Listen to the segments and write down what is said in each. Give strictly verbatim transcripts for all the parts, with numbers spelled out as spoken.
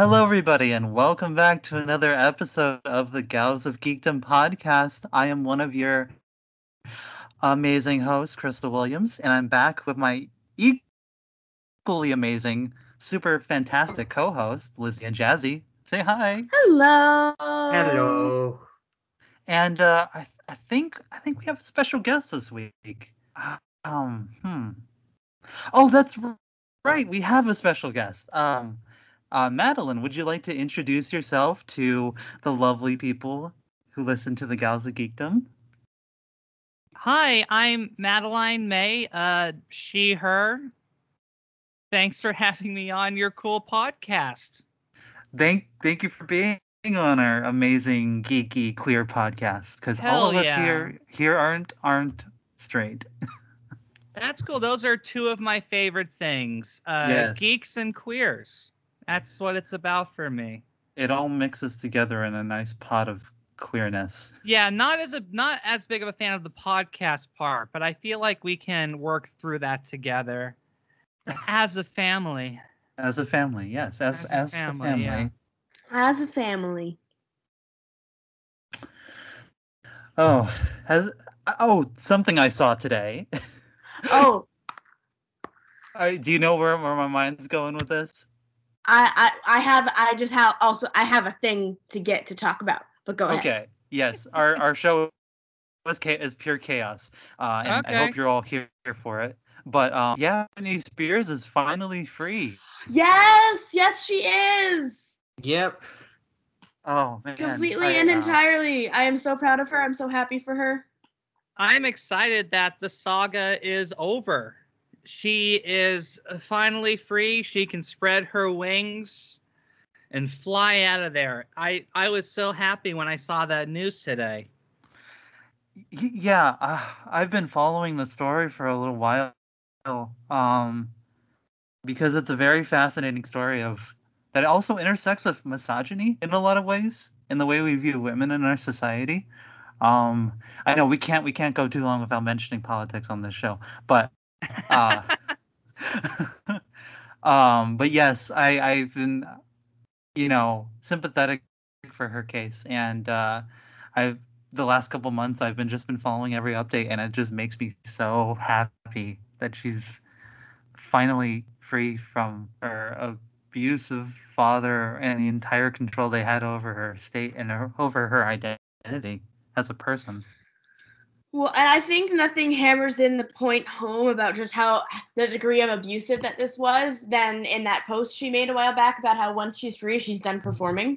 Hello, everybody, and welcome back to another episode of the Gals of Geekdom podcast. I am one of your amazing hosts, Crystal Williams, and I'm back with my equally amazing, super fantastic co-host, Lizzie and Jazzy. Say hi. Hello. Hello. And uh, I, I think I think we have a special guest this week. Um, hmm. Oh, that's right. We have a special guest. Um. Uh, Madeline, would you like to introduce yourself to the lovely people who listen to the Gals of Geekdom? Hi, I'm Madeline May, uh, she, her. Thanks for having me on your cool podcast. Thank thank you for being on our amazing geeky queer podcast, because all of us yeah. here here aren't aren't straight. That's cool. Those are two of my favorite things. Uh, Yes. Geeks and queers. That's what it's about for me. It all mixes together in a nice pot of queerness. Yeah, not as a not as big of a fan of the podcast part, but I feel like we can work through that together as a family. As a family, yes. As As as, a family, a family. yeah. As a family. Oh, has oh something I saw today. Oh, I, do you know where, where my mind's going with this? I, I I have I just have also I have a thing to get to talk about. But go ahead. Okay. Yes. Our our show is, cha- is pure chaos, uh, and Okay. I hope you're all here for it. But um, yeah, Britney Spears is finally free. Yes, yes she is. Yep. Oh man. Completely I, and uh, entirely. I am so proud of her. I'm so happy for her. I'm excited that the saga is over. She is finally free. She can spread her wings and fly out of there. I, I was so happy when I saw that news today. y- Yeah. Uh, I've been following the story for a little while, um, because it's a very fascinating story of that also intersects with misogyny in a lot of ways, in the way we view women in our society. Um, I know we can't we can't go too long without mentioning politics on this show, but uh, um, but yes, I I've been you know sympathetic for her case, and uh, I've the last couple months I've been just been following every update, and it just makes me so happy that she's finally free from her abusive father and the entire control they had over her state and her, over her identity as a person. Well, and I think nothing hammers in the point home about just how the degree of abusive that this was than in that post she made a while back about how once she's free, she's done performing.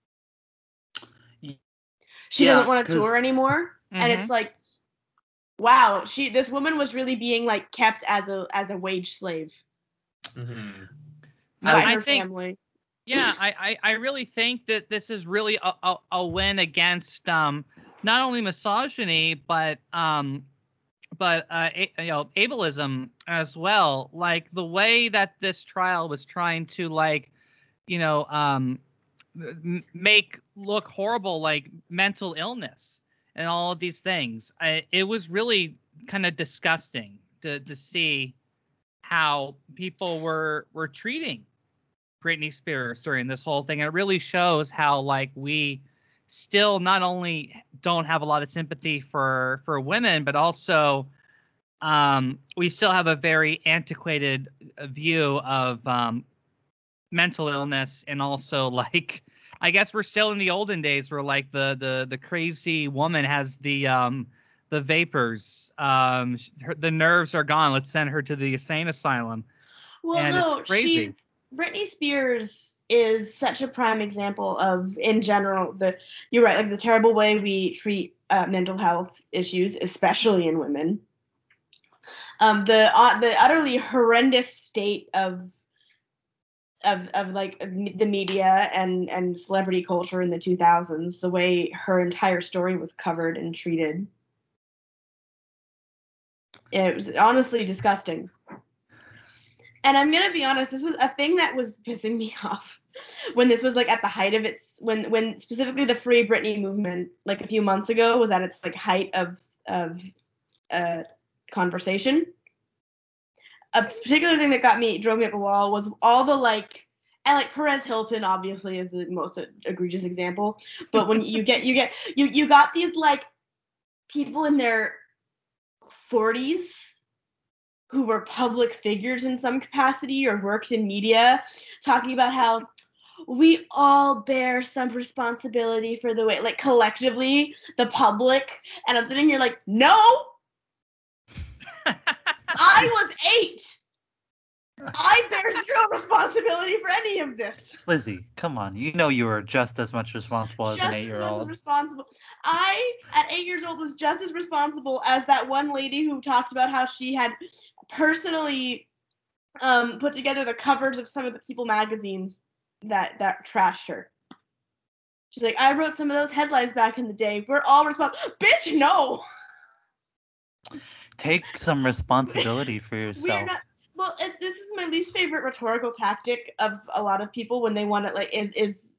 She Yeah, doesn't want to 'cause- tour anymore, and Mhm. it's like, wow, she this woman was really being like kept as a as a wage slave Mm-hmm. by I her think- family. Yeah, I, I, I really think that this is really a, a, a win against um not only misogyny but um but uh a, you know ableism as well. Like the way that this trial was trying to like you know um m- make look horrible like mental illness and all of these things. I, it was really kind of disgusting to to see how people were were treating Britney Spears during this whole thing. It really shows how like we still not only don't have a lot of sympathy for for women, but also um, we still have a very antiquated view of um, mental illness, and also like I guess we're still in the olden days where like the the the crazy woman has the um the vapors, um sh- her, the nerves are gone. Let's send her to the insane asylum. Well, And it's no, crazy. she's Britney Spears is such a prime example of, in general, the you're right, like the terrible way we treat uh, mental health issues, especially in women. Um, the uh, the utterly horrendous state of of of like the media and and celebrity culture in the two thousands, the way her entire story was covered and treated. It was honestly disgusting. And I'm gonna be honest, this was a thing that was pissing me off when this was like at the height of its when when specifically the Free Britney movement like a few months ago was at its like height of of uh conversation. A particular thing that got me drove me up a wall was all the like and like Perez Hilton obviously is the most egregious example. But when you get you get you you got these like people in their forties who were public figures in some capacity or worked in media talking about how we all bear some responsibility for the way, like collectively, the public. And I'm sitting here like, no, I was eight. I bear zero responsibility for any of this. Lizzie, come on. You know you were just as much responsible as Just an as much eight-year-old. responsible. I, at eight years old, was just as responsible as that one lady who talked about how she had personally um, put together the covers of some of the People magazines that that trashed her. She's like, I wrote some of those headlines back in the day. We're all responsible. Bitch, no. Take some responsibility for We're yourself. not. Well, it's, this is my least favorite rhetorical tactic of a lot of people when they want to like is is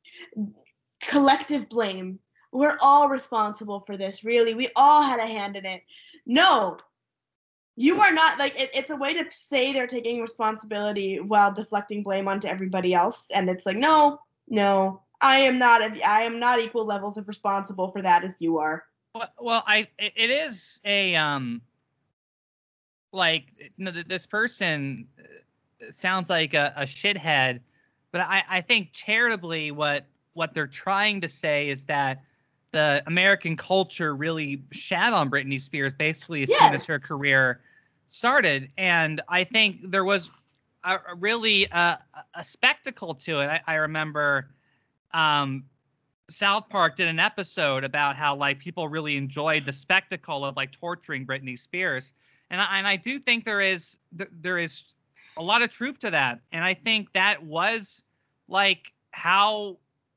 collective blame. We're all responsible for this. Really, we all had a hand in it. No. You are not, like, it, it's a way to say they're taking responsibility while deflecting blame onto everybody else, and it's like, no, no, I am not, a, I am not equal levels of responsible for that as you are. Well, well, I it it is a um like you know, th- this person sounds like a, a shithead, but I I think charitably what what they're trying to say is that the American culture really shat on Britney Spears basically as Yes. soon as her career started, and I think there was a, a really uh, a spectacle to it. I, I remember um, South Park did an episode about how like people really enjoyed the spectacle of like torturing Britney Spears, and I, and I do think there is th- there is a lot of truth to that, and I think that was like how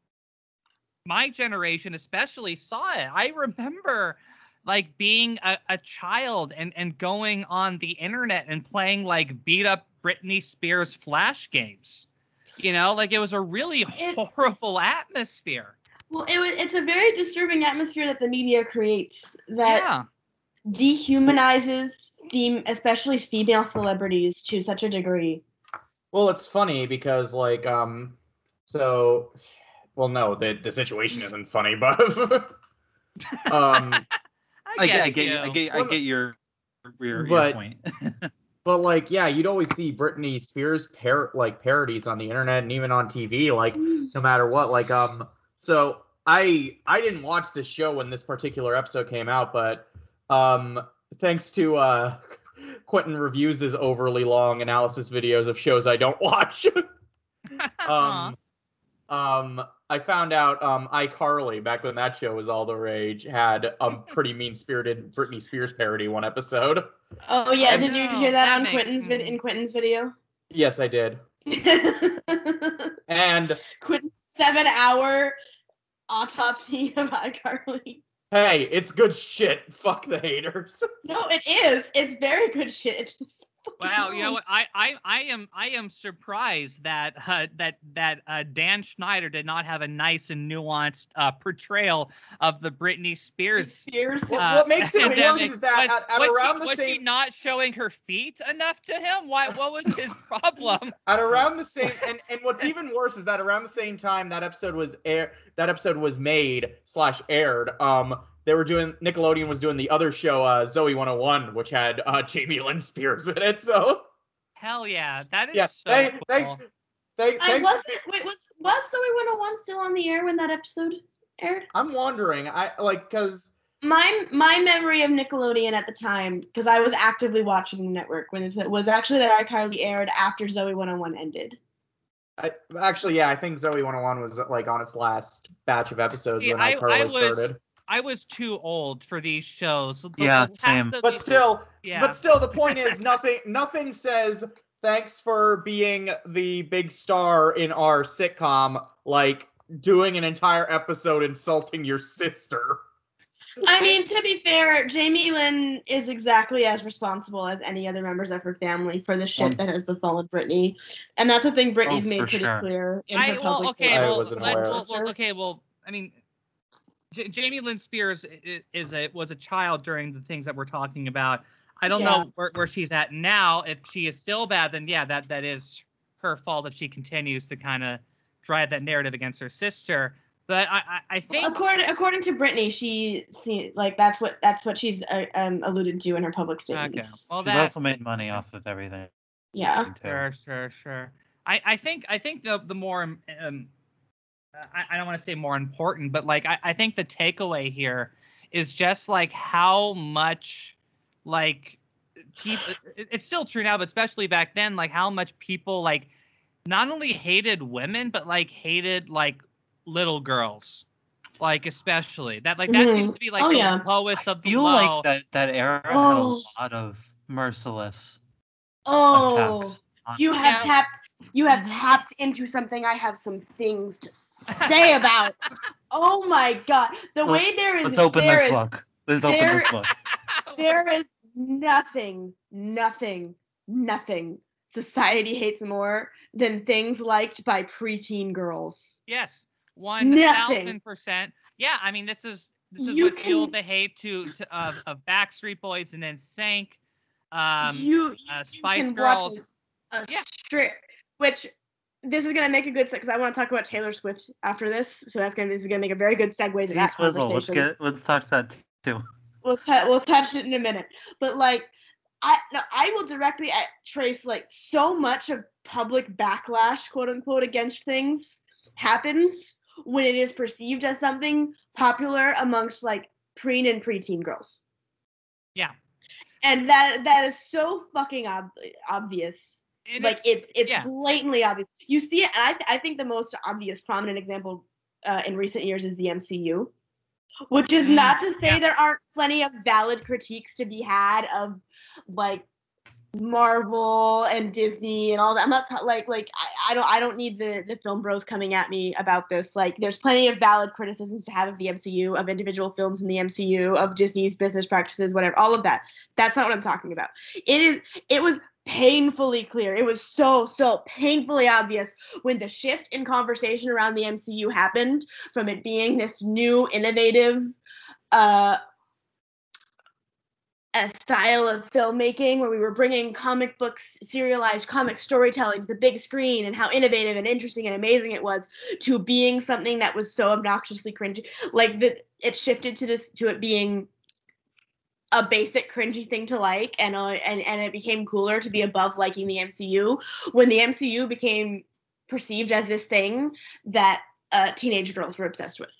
my generation especially saw it. I remember like being a, a child and, and going on the internet and playing like beat up Britney Spears flash games. You know, like it was a really It's- horrible atmosphere. Well, it was, it's a very disturbing atmosphere that the media creates that Yeah. dehumanizes, fem- especially female celebrities, to such a degree. Well, it's funny because like um, so, well, no, the the situation isn't funny, but um, I get, I guess get, you. I get, I Well, get your, your, your but- point. but like yeah, you'd always see Britney Spears par- like parodies on the internet and even on T V, like no matter what. Like um, so I I didn't watch this show when this particular episode came out, but um, thanks to uh. Quentin reviews his overly long analysis videos of shows I don't watch. um, um, I found out um, iCarly, back when that show was all the rage, had a pretty mean-spirited Britney Spears parody one episode. Oh yeah, And- did you No, hear that, that on makes- Quentin's vid- in Quentin's video? Yes, I did. And Quentin's seven-hour autopsy of iCarly. hey, it's good shit. Fuck the haters. No, it is. It's very good shit. It's just so fucking Wow, you know wrong. what? I, I, I am I am surprised that uh, that that uh, Dan Schneider did not have a nice and nuanced uh, portrayal of the Britney Spears. Spears. What- uh, what makes it worse pandemic. is that was, at- at was around she, the was same- she not showing her feet enough to him? Why? What was his problem? At around the same, and, and what's even worse is that around the same time that episode was air, that episode was made slash aired. Um, they were doing Nickelodeon was doing the other show, uh, Zoe one oh one, which had uh, Jamie Lynn Spears in it. So Hell yeah, that is yeah, so thank- cool. thanks, thanks, I thanks. wasn't. Wait, was was Zoe one oh one still on the air when that episode aired? I'm wondering, I like, cause My my memory of Nickelodeon at the time, because I was actively watching the network when this was actually that iCarly aired after Zoe one oh one ended. I, actually, yeah, I think Zoe one oh one was like on its last batch of episodes See, when I- iCarly I was- started. I was too old for these shows. The- Yeah, the last same. of But these- still, yeah. but still, the point is nothing. Nothing says thanks for being the big star in our sitcom, like doing an entire episode insulting your sister. I mean, to be fair, Jamie Lynn is exactly as responsible as any other members of her family for the shit Um, that has befallen Britney, and that's the thing Britney's Oh, made for pretty sure. clear in I, her well, public okay, I well, wasn't let's- aware. well, well, okay, well, I mean, J- Jamie Lynn Spears i- is a was a child during the things that we're talking about. I don't Yeah. know where, where she's at now. If she is still bad, then yeah, that that is her fault if she continues to kind of drive that narrative against her sister. But I, I, I think according according to Britney, she see like that's what that's what she's uh, um alluded to in her public statements. Okay. Well, She's that's also made money off of everything. Yeah. too. sure, sure, sure. I, I think I think the the more um, I, I don't want to say more important, but like I, I think the takeaway here is just like how much like people. It's still true now, but especially back then, like how much people like not only hated women, but like hated like little girls, like especially that like that Mhm. seems to be like Oh, the yeah. lowest of I the feel low. like that, that era had Oh. a lot of merciless Oh, attacks. on- you have Yeah. tapped you have Mhm. tapped into something I have some things to say about. Oh my god, the Let- way there is Let's open there this is book. Let's open there- this book. there is nothing, nothing, nothing society hates more than things liked by preteen girls. Yes, one Nothing. thousand percent. Yeah, I mean this is this is You what can- fueled the hate to, to of, of Backstreet Boys and then Sank, um, you, you uh, Spice can watch Girls. a, a Yeah. strip, which this is gonna make a good because I want to talk about Taylor Swift after this, so that's gonna this is gonna make a very good segue to that Jeez, Swizzle, let's conversation. get let's talk that too. We'll t- we'll touch it in a minute, but like I no, I will directly at, trace like so much of public backlash, quote unquote, against things happens when it is perceived as something popular amongst like preen and preteen girls. Yeah. And that that is so fucking ob- obvious. And like it's it's yeah. blatantly obvious. You see it, and I th- I think the most obvious prominent example uh, in recent years is the M C U, which is Mm, not to say yeah. there aren't plenty of valid critiques to be had of like Marvel and Disney and all that. I'm not ta- like like I, I don't I don't need the the film bros coming at me about this. Like there's plenty of valid criticisms to have of the M C U, of individual films in the M C U, of Disney's business practices, whatever, all of that. That's not what I'm talking about. It is it was painfully clear. It was so so painfully obvious when the shift in conversation around the M C U happened from it being this new innovative uh a style of filmmaking where we were bringing comic books, serialized comic storytelling to the big screen and how innovative and interesting and amazing it was, to being something that was so obnoxiously cringy. Like that it shifted to this to it being a basic cringy thing to like, and uh, and and it became cooler to be above liking the M C U when the M C U became perceived as this thing that uh, teenage girls were obsessed with.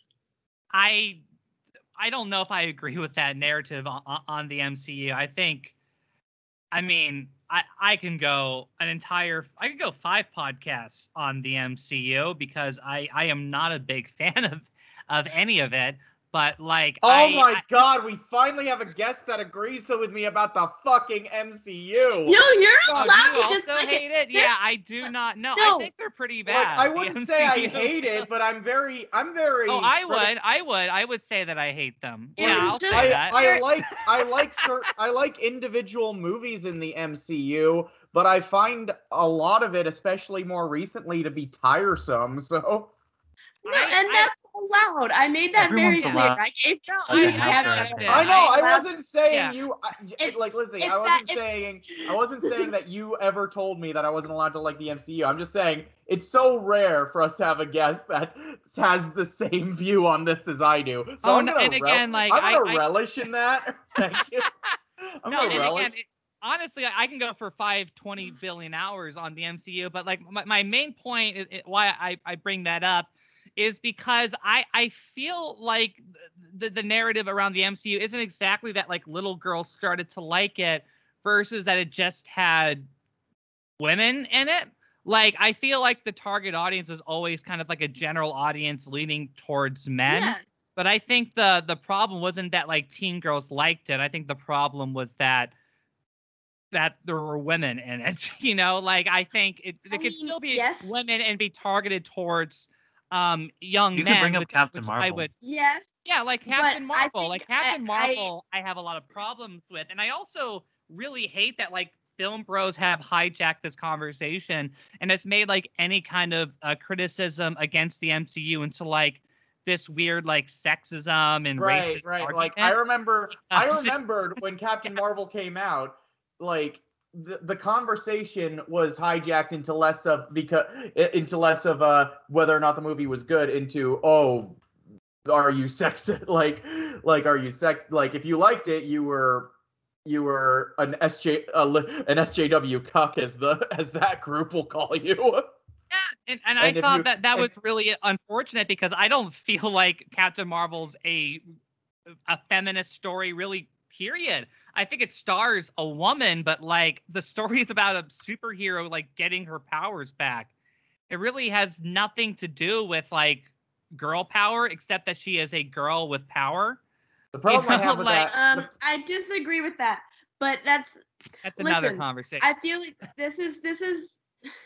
I I don't know if I agree with that narrative on, on the M C U. I think, I mean, I, I can go an entire, I could go five podcasts on the M C U because I, I am not a big fan of, of any of it. But like, Oh I, my I, god, we finally have a guest that agrees with me about the fucking M C U. No, you're oh, allowed do you to dislike also hate it? it. Yeah, I do not know. No. I think they're pretty Like, bad. I the wouldn't say I M C U. hate it, but I'm very, I'm very. Oh, I for the- would, I would, I would say that I hate them. It Yeah, was I'll just- say I, that. I like I like certain I like individual movies in the M C U, but I find a lot of it, especially more recently, to be tiresome. So No, I- and I- that's allowed. I made that Everyone's very clear. allowed I gave No, to I, have I their get opinion. it. I know I allowed- wasn't saying yeah. you I, It's- like Lizzie. it's I that- wasn't it's- saying I wasn't saying that you ever told me that I wasn't allowed to like the M C U. I'm just saying it's so rare for us to have a guest that has the same view on this as I do. So Oh, I'm no, gonna and rel- again, like, I'm gonna I- I- relish in that. Thank you. I'm no, gonna and relish. again, it, honestly, I I can go for five, twenty billion hours on the M C U, but like my, my main point is it, why I, I bring that up is because I, I feel like the, the narrative around the M C U isn't exactly that like little girls started to like it versus that it just had women in it. Like, I feel like the target audience was always kind of like a general audience leaning towards men. Yes. But I think the the problem wasn't that like teen girls liked it. I think the problem was that that there were women in it. You know, like I think it, it I could mean, still be yes. women and be targeted towards um young You men. could bring up which, Captain which I Marvel. would Yes. yeah, like But Captain I Marvel. think Like Captain I- I- Marvel, I have a lot of problems with, and I also really hate that like film bros have hijacked this conversation and it's made like any kind of uh, criticism against the M C U into like this weird like sexism and Right, racist right. argument. Like I remember, I Uh, remembered when Captain Marvel came out. Like the, the conversation was hijacked into less of because into less of uh whether or not the movie was good into oh are you sex like like are you sex like if you liked it you were you were an S J uh, an S J W cuck as the as that group will call you. Yeah, and, and I And if thought you- that that and- was really unfortunate because I don't feel like Captain Marvel's a a feminist story really, period. I think it stars a woman, but like the story is about a superhero like getting her powers back. It really has nothing to do with like girl power except that she is a girl with power. The problem I know, have with like, that Um, I disagree with that, but that's That's another Listen, conversation. I feel like this is this is.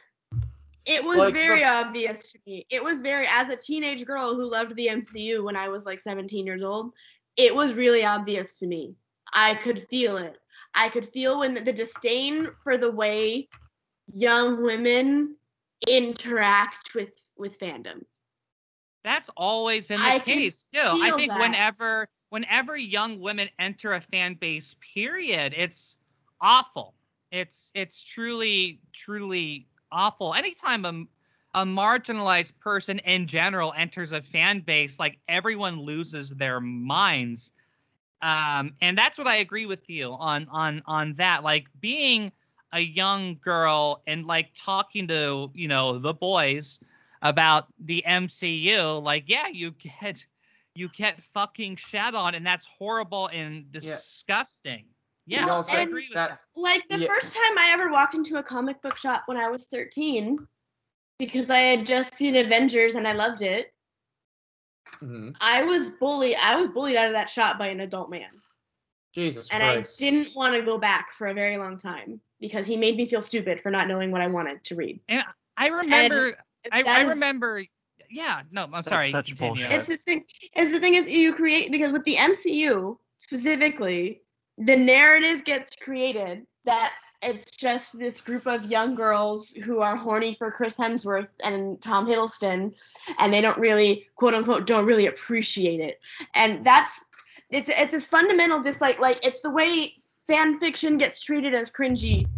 It was Like, very the- obvious to me. It was very, as a teenage girl who loved the M C U when I was like seventeen years old, it was really obvious to me. I could feel it. I could feel when the, the disdain for the way young women interact with with fandom. That's always been the I can case too. I feel think that. whenever whenever young women enter a fan base, period, it's awful. It's it's truly truly awful. Anytime a a marginalized person in general enters a fan base, like everyone loses their minds. Um, and that's what I agree with you on on on that. Like being a young girl and like talking to, you know, the boys about the M C U, like, yeah, you get you get fucking shat on, and that's horrible and disgusting. Yeah, You Well, also- I and- agree with that- that. Like the Yeah. first time I ever walked into a comic book shop when I was thirteen, because I had just seen Avengers and I loved it, Mhm. I was bullied. I was bullied out of that shop by an adult man. Jesus And Christ. I didn't want to go back for a very long time because he made me feel stupid for not knowing what I wanted to read. And I remember, I, That I is- remember, yeah, no, I'm sorry. such continue. bullshit. It's the thing. It's the thing is you create because with the M C U specifically, the narrative gets created that it's just this group of young girls who are horny for Chris Hemsworth and Tom Hiddleston, and they don't really, quote unquote, don't really appreciate it. And that's it's it's this fundamental dislike. Like it's the way fan fiction gets treated as cringy,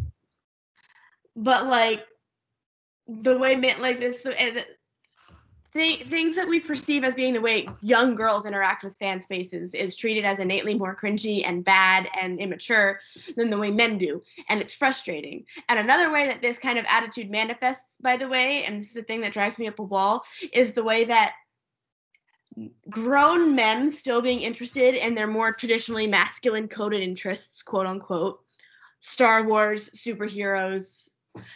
but like the way men like this. And Th- things that we perceive as being the way young girls interact with fan spaces is treated as innately more cringy and bad and immature than the way men do. And it's frustrating. And another way that this kind of attitude manifests, by the way, and this is the thing that drives me up a wall, is the way that grown men still being interested in their more traditionally masculine coded interests, quote unquote, Star Wars, superheroes,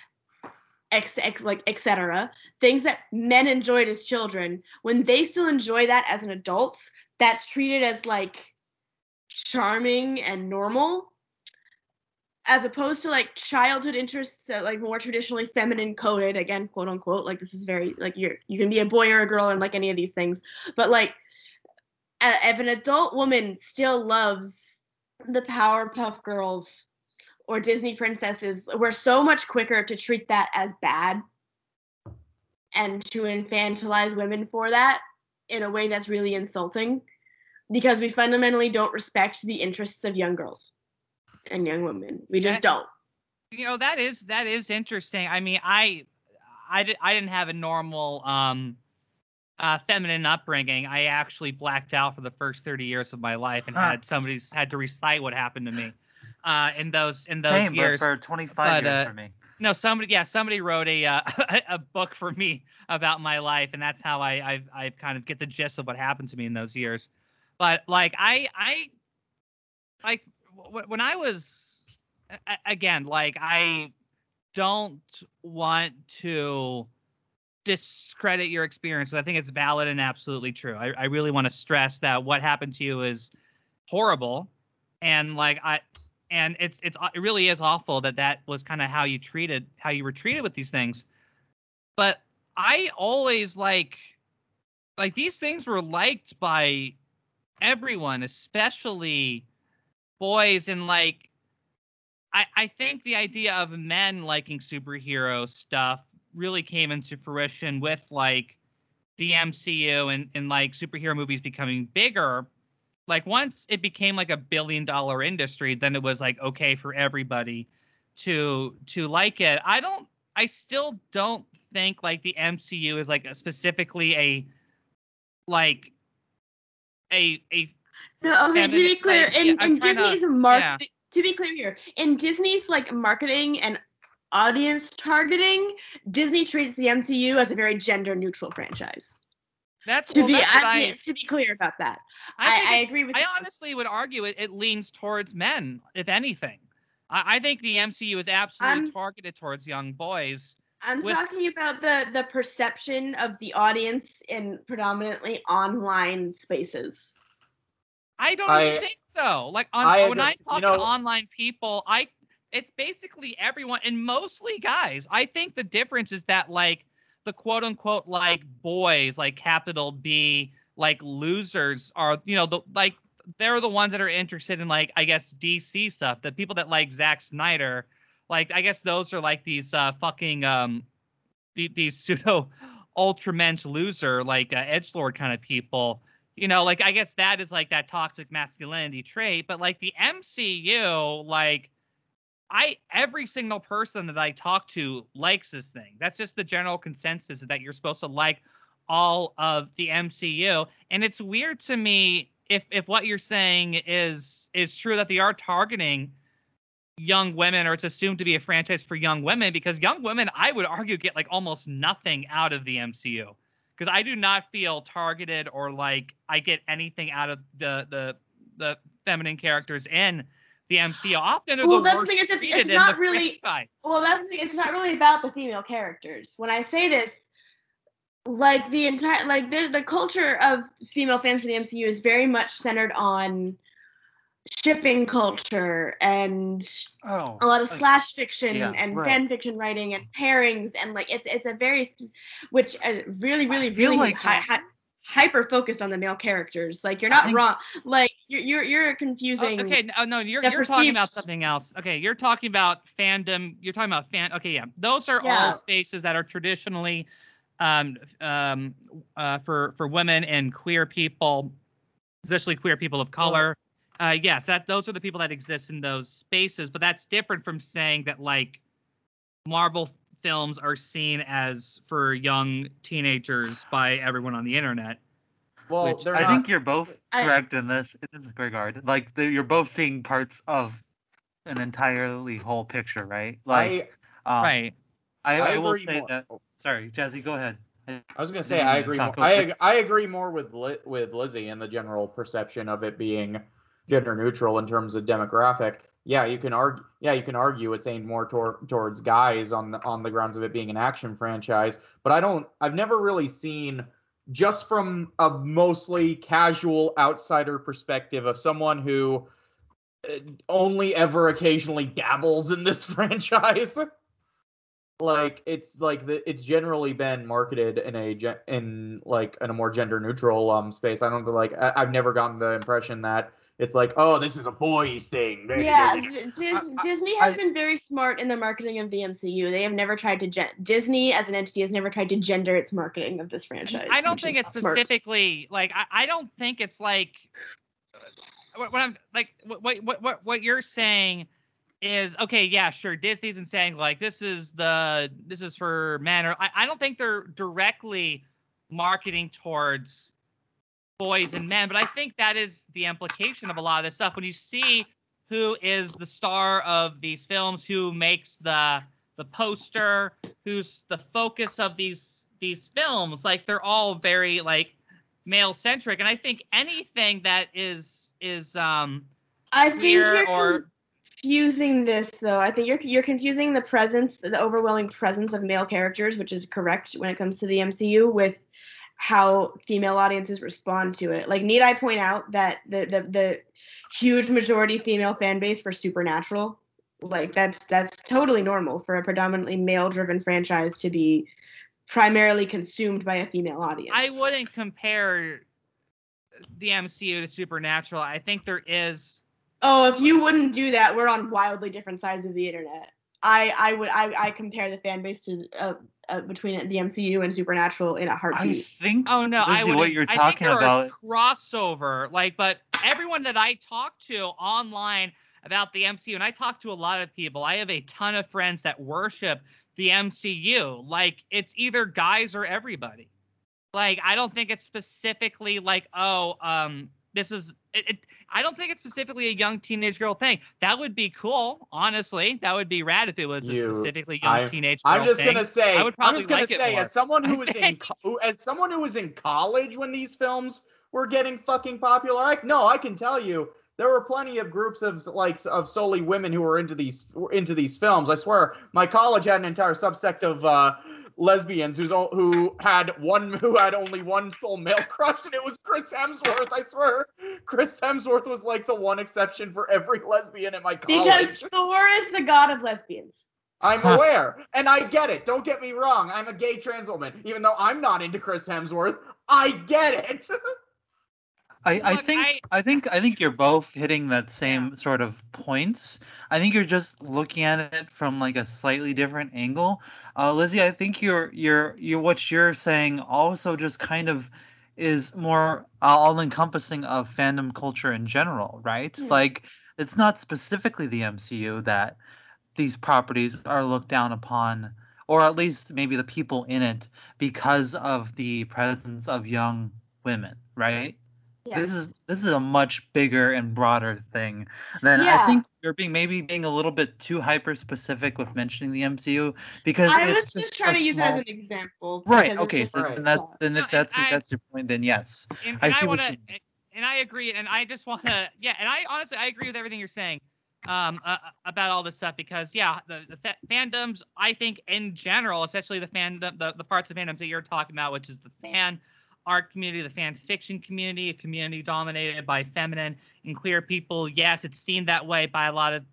Ex, ex, like et cetera, things that men enjoyed as children, when they still enjoy that as an adult, that's treated as like charming and normal, as opposed to like childhood interests that like more traditionally feminine coded, again, quote unquote, like this is very like you're you can be a boy or a girl and like any of these things, but like a, if an adult woman still loves the Powerpuff Girls or Disney princesses, we're so much quicker to treat that as bad and to infantilize women for that in a way that's really insulting because we fundamentally don't respect the interests of young girls and young women. We just That- don't. You know, that is that is interesting. I mean, I I, did, I didn't have a normal um uh feminine upbringing. I actually blacked out for the first thirty years of my life and Huh. had somebody had to recite what happened to me uh in those in those Same, years. but for twenty-five But, years uh, for me. No, somebody, yeah, somebody wrote a uh, a book for me about my life, and that's how I I I kind of get the gist of what happened to me in those years. But like I I like w- when I was a- again like I don't want to discredit your experience. I think it's valid and absolutely true. I, I really want to stress that what happened to you is horrible, and like I. And it's it's it really is awful that that was kind of how you treated how you were treated with these things. But I always like like these things were liked by everyone, especially boys. And like I I think the idea of men liking superhero stuff really came into fruition with like the M C U and and like superhero movies becoming bigger. Like once it became like a billion dollar industry, then it was like okay for everybody to to like it. I don't. I still don't think like the M C U is like a, specifically a like a a. No, okay. To be clear, like, in, yeah, in Disney's to, marketing, yeah. to be clear here, in Disney's like marketing and audience targeting, Disney treats the M C U as a very gender neutral franchise. That's to well, be that's what I, I, to be clear about that. I, I, I agree with. I you. honestly would argue it, it leans towards men, if anything. I, I think the M C U is absolutely I'm, targeted towards young boys. I'm with, talking about the the perception of the audience in predominantly online spaces. I don't I, even think so. Like on, I when I talk you know, to online people, I it's basically everyone and mostly guys. I think the difference is that like the quote unquote like boys, like capital B, like losers are, you know, the like they're the ones that are interested in like I guess D C stuff. The people that like Zack Snyder, like I guess those are like these uh fucking um these, these pseudo ultramensch loser like uh, edgelord kind of people. You know, like I guess that is like that toxic masculinity trait, but like the M C U, like I every single person that I talk to likes this thing. That's just the general consensus is that you're supposed to like all of the M C U. And it's weird to me if if what you're saying is is true that they are targeting young women, or it's assumed to be a franchise for young women, because young women, I would argue, get like almost nothing out of the M C U. Because I do not feel targeted or like I get anything out of the the the feminine characters in the M C U. Often are well, the that's worst the thing. It's, it's, treated it's in not the really. franchise. Well, that's the thing. It's not really about the female characters. When I say this, like the entire like the the culture of female fans of the M C U is very much centered on shipping culture and Oh, a lot of like, slash fiction yeah, and right. fan fiction writing and pairings and like it's it's a very spe- which uh, really really I feel really like hi, hi, hyper focused on the male characters. Like you're not think- wrong. Like you're you're you're Oh, confusing. okay, no, no, you're the you're talking about perceived- something else. Okay, you're talking about fandom. You're talking about fan. Okay, yeah, those are Yeah. all spaces that are traditionally um um uh for for women and queer people, especially queer people of color. Uh, yes, that those are the people that exist in those spaces. But that's different from saying that like Marvel films are seen as for young teenagers by everyone on the internet. well, Which they're I not, think you're both I- correct in this in this regard. Like the, you're both seeing parts of an entirely whole picture, right? Like, I, um, Right. I, I I will agree say more. that. Sorry, Jazzy, go ahead. I, I was gonna say didn't I mean to agree talk more. over- I ag- I agree more with Li- with Lizzie and the general perception of it being gender neutral in terms of demographic. Yeah, you can argue. Yeah, you can argue it's aimed more tor- towards guys on the on the grounds of it being an action franchise. But I don't. I've never really seen, just from a mostly casual outsider perspective of someone who uh, only ever occasionally dabbles in this franchise. Like it's like the it's generally been marketed in a gen- in like in a more gender neutral um space. I don't like I, I've never gotten the impression that it's like, oh, this is a boys thing. Yeah, Dis- I- Disney has I- been very smart in the marketing of the M C U. They have never tried to gen- Disney as an entity has never tried to gender its marketing of this franchise. I don't which think is it's smart. specifically like I, I don't think it's like what, what I'm like what, what what what you're saying is okay, yeah, sure, Disney isn't saying like this is the this is for men, or I, I don't think they're directly marketing towards boys and men, but I think that is the implication of a lot of this stuff when you see who is the star of these films, who makes the the poster, who's the focus of these these films. Like they're all very like male centric, and I think anything that is is um I think queer you're or confusing this though. I think you're you're confusing the presence, the overwhelming presence of male characters, which is correct when it comes to the M C U, with how female audiences respond to it. Like, need I point out that the the, the huge majority female fan base for Supernatural, like that's that's totally normal for a predominantly male-driven franchise to be primarily consumed by a female audience. I wouldn't compare the M C U to Supernatural. I think there is. Oh, if you wouldn't do that, we're on wildly different sides of the internet. I I would I, I compare the fan base to uh, uh, between the M C U and Supernatural in a I heartbeat. think. Oh no, I Lizzie, would. what you're I think talking there about. is crossover. Like, but everyone that I talk to online, about the M C U, and I talk to a lot of people. I have a ton of friends that worship the M C U. Like, it's either guys or everybody. Like, I don't think it's specifically like, oh, um, this is it, it. I don't think it's specifically a young teenage girl thing. That would be cool, honestly. That would be rad if it was You- a specifically young I- teenage girl I'm just thing. gonna say, I would I'm probably just gonna like it say, more. as someone who I was in, think- co- who- as someone who was in college when these films were getting fucking popular, I, no, I can tell you, there were plenty of groups of like of solely women who were into these into these films. I swear, my college had an entire subsect of uh, lesbians who's o- who had one who had only one sole male crush, and it was Chris Hemsworth. I swear, Chris Hemsworth was like the one exception for every lesbian at my college. Because Thor is the god of lesbians. I'm Huh. aware, and I get it. Don't get me wrong. I'm a gay trans woman, even though I'm not into Chris Hemsworth. I get it. I, I Look, think I- I, think I think you're both hitting that same sort of points. I think you're just looking at it from like a slightly different angle. Uh, Lizzie, I think you're you're you're what you're saying also just kind of is more all encompassing of fandom culture in general, right? Yeah. Like it's not specifically the M C U that these properties are looked down upon, or at least maybe the people in it, because of the presence of young women, right? Yeah. This is this is a much bigger and broader thing than I Yeah. think you're being maybe being a little bit too hyper specific with mentioning the M C U because I it's was just trying a to use it small- as an example. right. because it's Okay, just- so Right. then that's yeah. then No, if that's and if I- that's your point, then yes. And, I and I, see what want to, you- and I agree, and I just want to, yeah, and I honestly I agree with everything you're saying, um, uh, about all this stuff because yeah, the, the fa- fandoms I think in general, especially the fandom, the, the parts of fandoms that you're talking about, which is the fan art community, the fan fiction community, a community dominated by feminine and queer people. Yes, it's seen that way by a lot of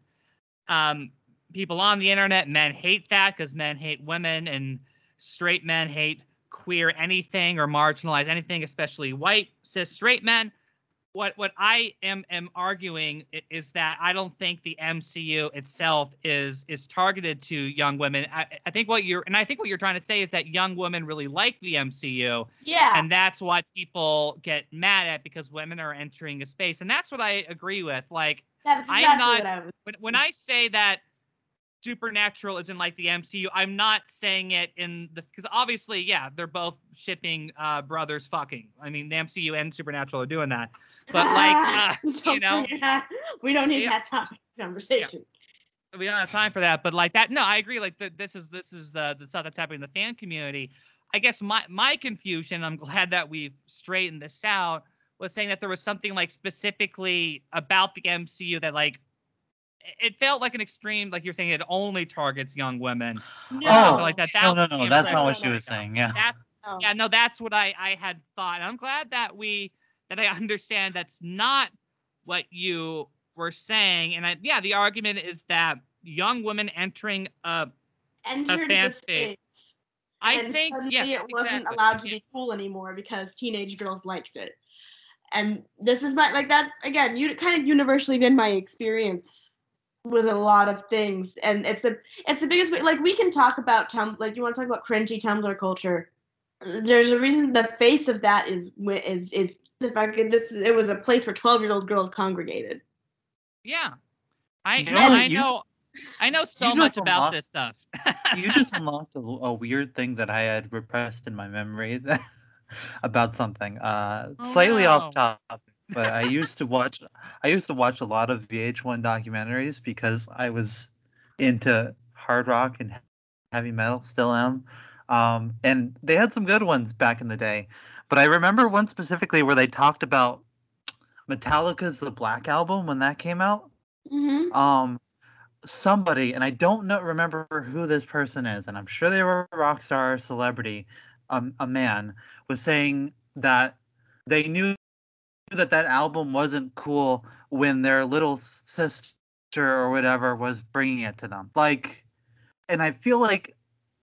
um people on the internet. Men hate that because men hate women, and straight men hate queer anything or marginalize anything, especially white cis straight men. What what I am am arguing i- is that I don't think the M C U itself is is targeted to young women. I, I think what you're and I think what you're trying to say is that young women really like the M C U, Yeah. and that's what people get mad at because women are entering a space, and that's what I agree with. Like That's I'm exactly not- what I was. when when I say that Supernatural isn't like the M C U, I'm not saying it in the because obviously, yeah, they're both shipping uh, brothers fucking. I mean, the M C U and Supernatural are doing that, but like, uh, Don't you know, bring it up. we don't need Yeah. that topic conversation. we don't have time for that. But like that, no, I agree. Like the, this is this is the the stuff that's happening in the fan community. I guess my my confusion, I'm glad that we've straightened this out, was saying that there was something like specifically about the M C U that like it felt like an extreme, like you're saying, it only targets young women. No. Oh, something like that. That no, no, was no, the that's impression not what I she was got. saying. Yeah. That's No. yeah, no, that's what I I had thought. And I'm glad that we that I understand that's not what you were saying. And I, yeah, the argument is that young women entering a Entered fan the space. space. I and think suddenly yeah, it wasn't exactly. allowed to be cool anymore because teenage girls liked it. And this is my like that's again you kind of universally been my experience with a lot of things, and it's the it's the biggest way. Like we can talk about Tum like you want to talk about cringy Tumblr culture. There's a reason the face of that is wi- is is the fact that this it was a place where twelve year old girls congregated. Yeah. I You no, know, I you- know I know so you much just about unlocked- this stuff. You just unlocked a, a weird thing that I had repressed in my memory that, about something. Uh, Oh, slightly no. off topic, but I used to watch. I used to watch a lot of V H one documentaries because I was into hard rock and heavy metal. Still am. Um, and they had some good ones back in the day. But I remember one specifically where they talked about Metallica's The Black Album when that came out. Mm-hmm. Um, somebody, and I don't know remember who this person is, and I'm sure they were a rock star or celebrity, um, a man, was saying that they knew that that album wasn't cool when their little s- sister or whatever was bringing it to them. Like, and I feel like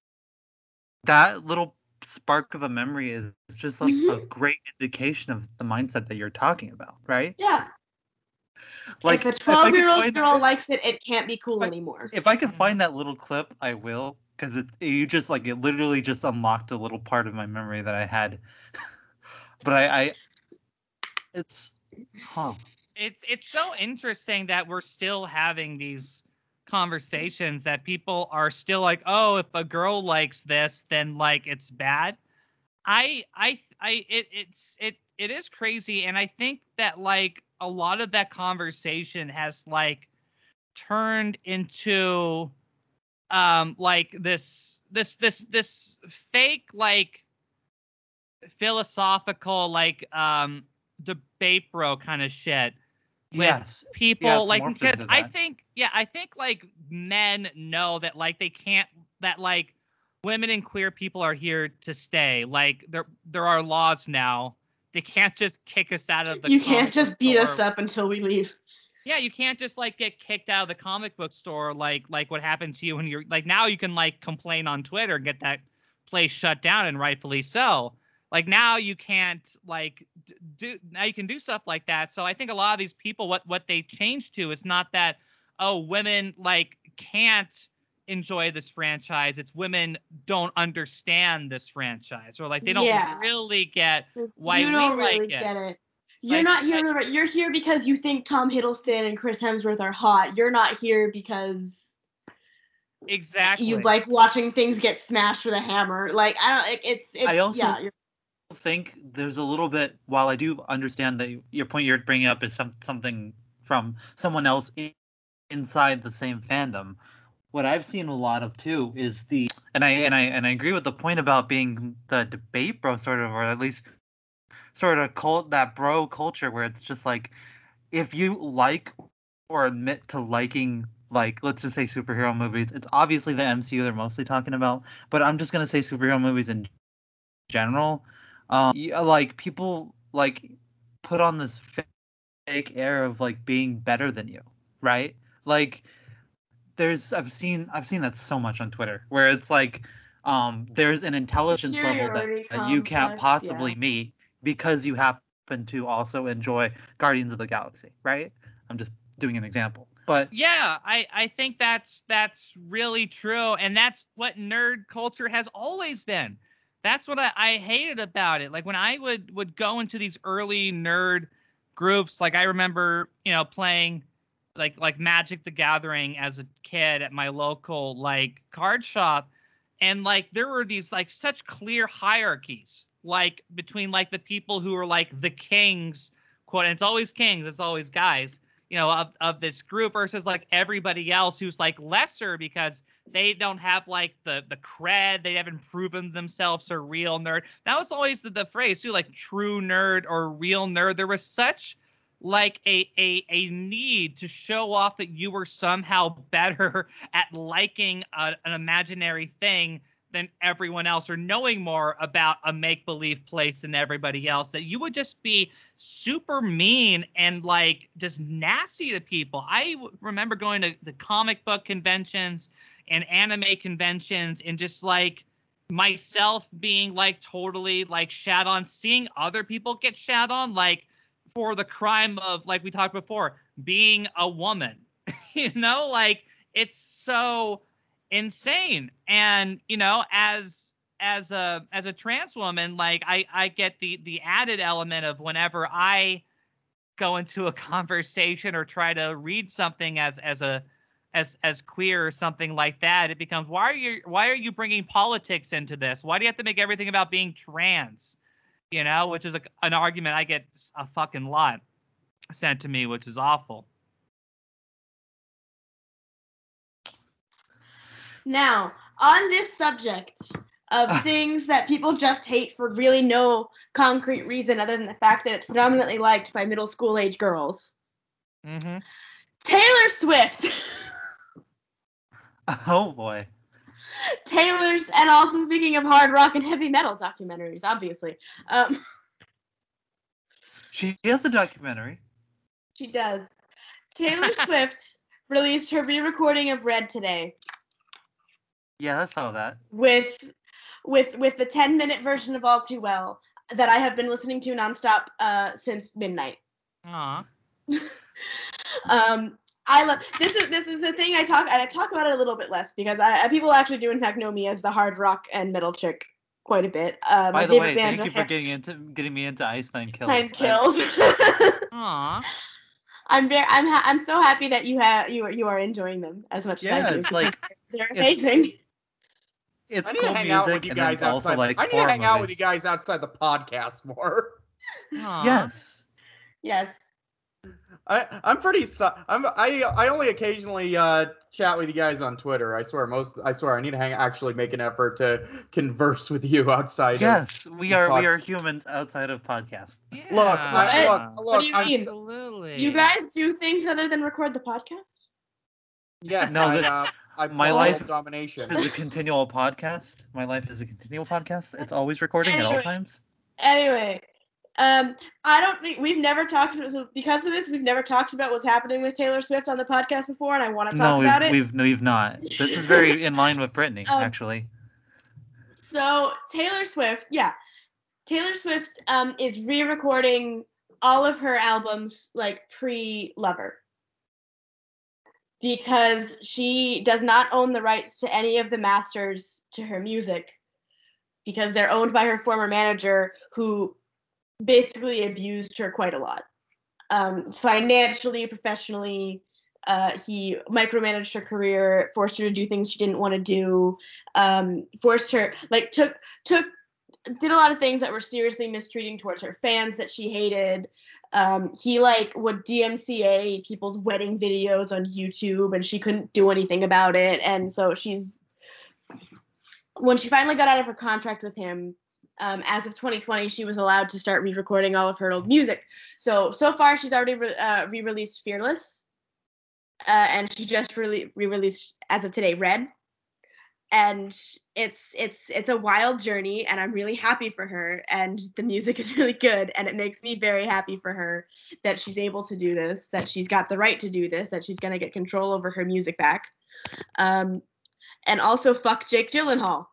that little spark of a memory is is just like a Mhm. great indication of the mindset that you're talking about, right? Yeah. Like, if a if I could twelve year old find- girl likes it, it can't be cool But- anymore. If I can find that little clip, I will, because it you just like it literally just unlocked a little part of my memory that I had. But I, I it's huh. it's it's so interesting that we're still having these conversations, that people are still like, oh, if a girl likes this, then like it's bad. I I I it it's it it is crazy, and I think that like a lot of that conversation has like turned into um like this this this this fake like philosophical like um debate bro kind of shit. With Yes. people Yeah, it's like, morphed because into I that. think yeah I think like men know that like they can't, that like women and queer people are here to stay. Like there there are laws now. They can't just kick us out of the You comic can't just book beat store. us up until we leave. Yeah, you can't just like get kicked out of the comic book store like like what happened to you when you're like, now you can like complain on Twitter and get that place shut down, and rightfully so. Like now you can't like d- do now you can do stuff like that. So I think a lot of these people, what what they change to is not that, oh, women like can't enjoy this franchise. It's women don't understand this franchise, or like they don't Yeah. really get why you we don't like really it. get it. You're Like- not here. like- to- you're here because you think Tom Hiddleston and Chris Hemsworth are hot. You're not here because Exactly. you like watching things get smashed with a hammer. Like I don't. It, it's. It's. I also- yeah. You're, think there's a little bit, while I do understand that your point you're bringing up is some, something from someone else in, inside the same fandom. What I've seen a lot of too is the, and I and I and I agree with the point about being the debate bro sort of, or at least sort of cult, that bro culture where it's just like, if you like or admit to liking, like, let's just say superhero movies, it's obviously the M C U they're mostly talking about, but I'm just gonna say superhero movies in general. Um, yeah, like people like put on this fake air of like being better than you, right? Like there's I've seen I've seen that so much on Twitter where it's like um there's an intelligence level that, Superiority that you can't complex, possibly yeah. meet because you happen to also enjoy Guardians of the Galaxy, right? I'm just doing an example. But Yeah, I, I think that's that's really true, and that's what nerd culture has always been. That's what I, I hated about it. Like when I would would go into these early nerd groups, like I remember, you know, playing like like Magic the Gathering as a kid at my local like card shop, and like there were these like such clear hierarchies, like between like the people who were like the kings, quote, and it's always kings, it's always guys, you know, of, of this group, versus like everybody else who's like lesser because they don't have like the the cred, they haven't proven themselves a real nerd. That was always the, the phrase too, like true nerd or real nerd. There was such like a, a a need to show off that you were somehow better at liking a, an imaginary thing than everyone else, or knowing more about a make-believe place than everybody else, that you would just be super mean and like just nasty to people. I w- remember going to the comic book conventions and anime conventions and just like myself being like totally like shat on, seeing other people get shat on, like for the crime of, like we talked before, being a woman. You know, like it's so insane. And you know, as as a as a trans woman, like I I get the the added element of whenever I go into a conversation or try to read something as as a as as queer or something like that, it becomes, why are you why are you bringing politics into this? Why do you have to make everything about being trans? You know, which is a, an argument I get a fucking lot sent to me, which is awful. Now, on this subject of things that people just hate for really no concrete reason other than the fact that it's predominantly liked by middle school age girls, Mm-hmm. Taylor Swift. oh boy. Taylor's, and also speaking of hard rock and heavy metal documentaries, obviously. Um, She has a documentary. she does. Taylor Swift released her re-recording of Red today. Yeah, I saw that. with with with the ten minute version of All Too Well that I have been listening to nonstop uh, since midnight. Aw. um, I love this is this is a thing I talk and I talk about it a little bit less because I, people actually do in fact know me as the hard rock and metal chick quite a bit. Uh, my By the favorite way, bands thank you are for getting into getting me into Ice Nine Kills. Nine I- Kills. Aw. I'm very, I'm, ha- I'm so happy that you have, you are, you are enjoying them as much Yeah, as I do. it's like They're amazing. it's I need cool to hang music out with you and then guys it's also outside. like I need to horror hang out with you movies. guys outside the podcast more. Aw. Yes. Yes. I I'm pretty su- I'm I I only occasionally uh chat with you guys on Twitter. I swear most I swear I need to hang actually make an effort to converse with you outside Yes, of we these are pod- we are humans outside of podcast. Yeah. Look, I, What? look, look, What do you I'm mean? Absolutely. You guys do things other than record the podcast? yes, No, I the- uh I my pull life domination. Is a continual podcast. My life is a continual podcast. It's always recording at all Anyway. times. Anyway, um, I don't think we've never talked so because of this. We've never talked about what's happening with Taylor Swift on the podcast before, and I want to talk No, about we've, it. we've no, we've not. This is very in line with Britney, Um, actually. So Taylor Swift, yeah, Taylor Swift um is re-recording all of her albums like pre-Lover because she does not own the rights to any of the masters to her music because they're owned by her former manager who basically abused her quite a lot. Um, financially, professionally, uh, he micromanaged her career, forced her to do things she didn't want to do, um, forced her, like, took, took, did a lot of things that were seriously mistreating towards her fans that she hated. Um, he, like, would D M C A people's wedding videos on YouTube, and she couldn't do anything about it, and so she's, when she finally got out of her contract with him, Um, as of twenty twenty, she was allowed to start re-recording all of her old music. So, so far, she's already re- uh, re-released Fearless, uh, and she just re- re-released, as of today, Red. And it's it's it's a wild journey, and I'm really happy for her, and the music is really good, and it makes me very happy for her that she's able to do this, that she's got the right to do this, that she's going to get control over her music back. Um, and also, fuck Jake Gyllenhaal.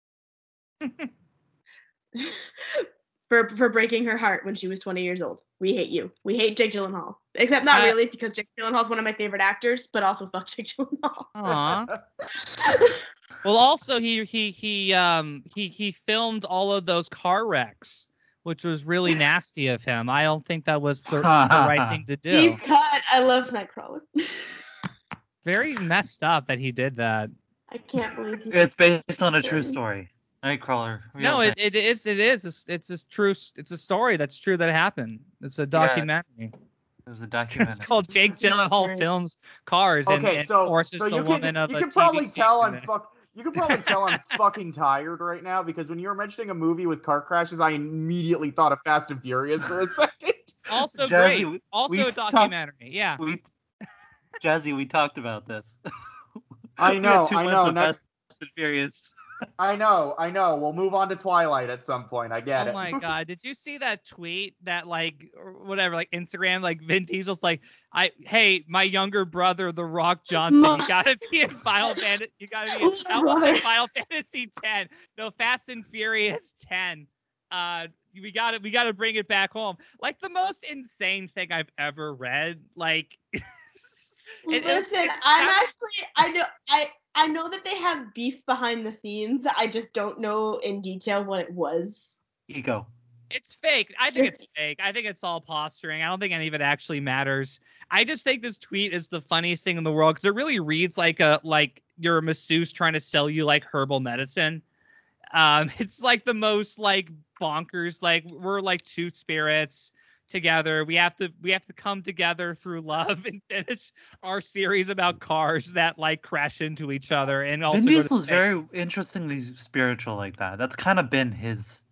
for for breaking her heart when she was twenty years old. We hate you. We hate Jake Gyllenhaal. Except not Uh, really, because Jake Gyllenhaal is one of my favorite actors, but also fuck Jake Gyllenhaal. Aw. Well, also he he he um he he filmed all of those car wrecks, which was really nasty of him. I don't think that was the, the right thing to do. Deep cut. I love Nightcrawler. Very messed up that he did that. I can't believe he It's based on a true story. Nightcrawler. We No, all it, think- it is it is it's, it's a true it's a story that's true that happened. It's a documentary. It was a documentary. It's called Jake Gyllenhaal films cars and, Okay, and so forces so the you woman can of you a can T V probably tell station I'm to- fuck you can probably tell I'm fucking tired right now because when you were mentioning a movie with car crashes, I immediately thought of Fast and Furious for a second. Also Jazzy, great. we- Also we a talked- documentary. Yeah. we, Jazzy, we talked about this. I We had know, two I months know. of Next, Fast and Furious. I know, I know. We'll move on to Twilight at some point. I get Oh it. my god, did you see that tweet that like or whatever like Instagram like Vin Diesel's like I hey my younger brother The Rock Johnson you gotta be in Final Fantasy you gotta be in Who's I won't say brother? Final Fantasy ten no Fast and Furious ten uh we gotta we gotta bring it back home like the most insane thing I've ever read like it- Listen, it's- I'm that- actually I know I I know that they have beef behind the scenes. I just don't know in detail what it was. Ego. It's fake. I think it's fake. I think it's all posturing. I don't think any of it actually matters. I just think this tweet is the funniest thing in the world because it really reads like a like you're a masseuse trying to sell you like herbal medicine. Um, it's like the most like bonkers. Like we're like two spirits together. We have to we have to come together through love and finish our series about cars that like crash into each other and also Vin go to Diesel's space. very interestingly spiritual like that. That's kind of been his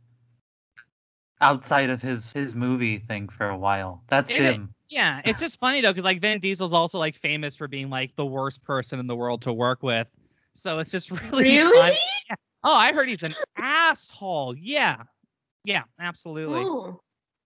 outside of his his movie thing for a while. That's It- him. Yeah, it's just funny though, because like Vin Diesel's also like famous for being like the worst person in the world to work with. So it's just really Really? fun. Yeah. Oh, I heard he's an asshole. Yeah, yeah, absolutely. Oh.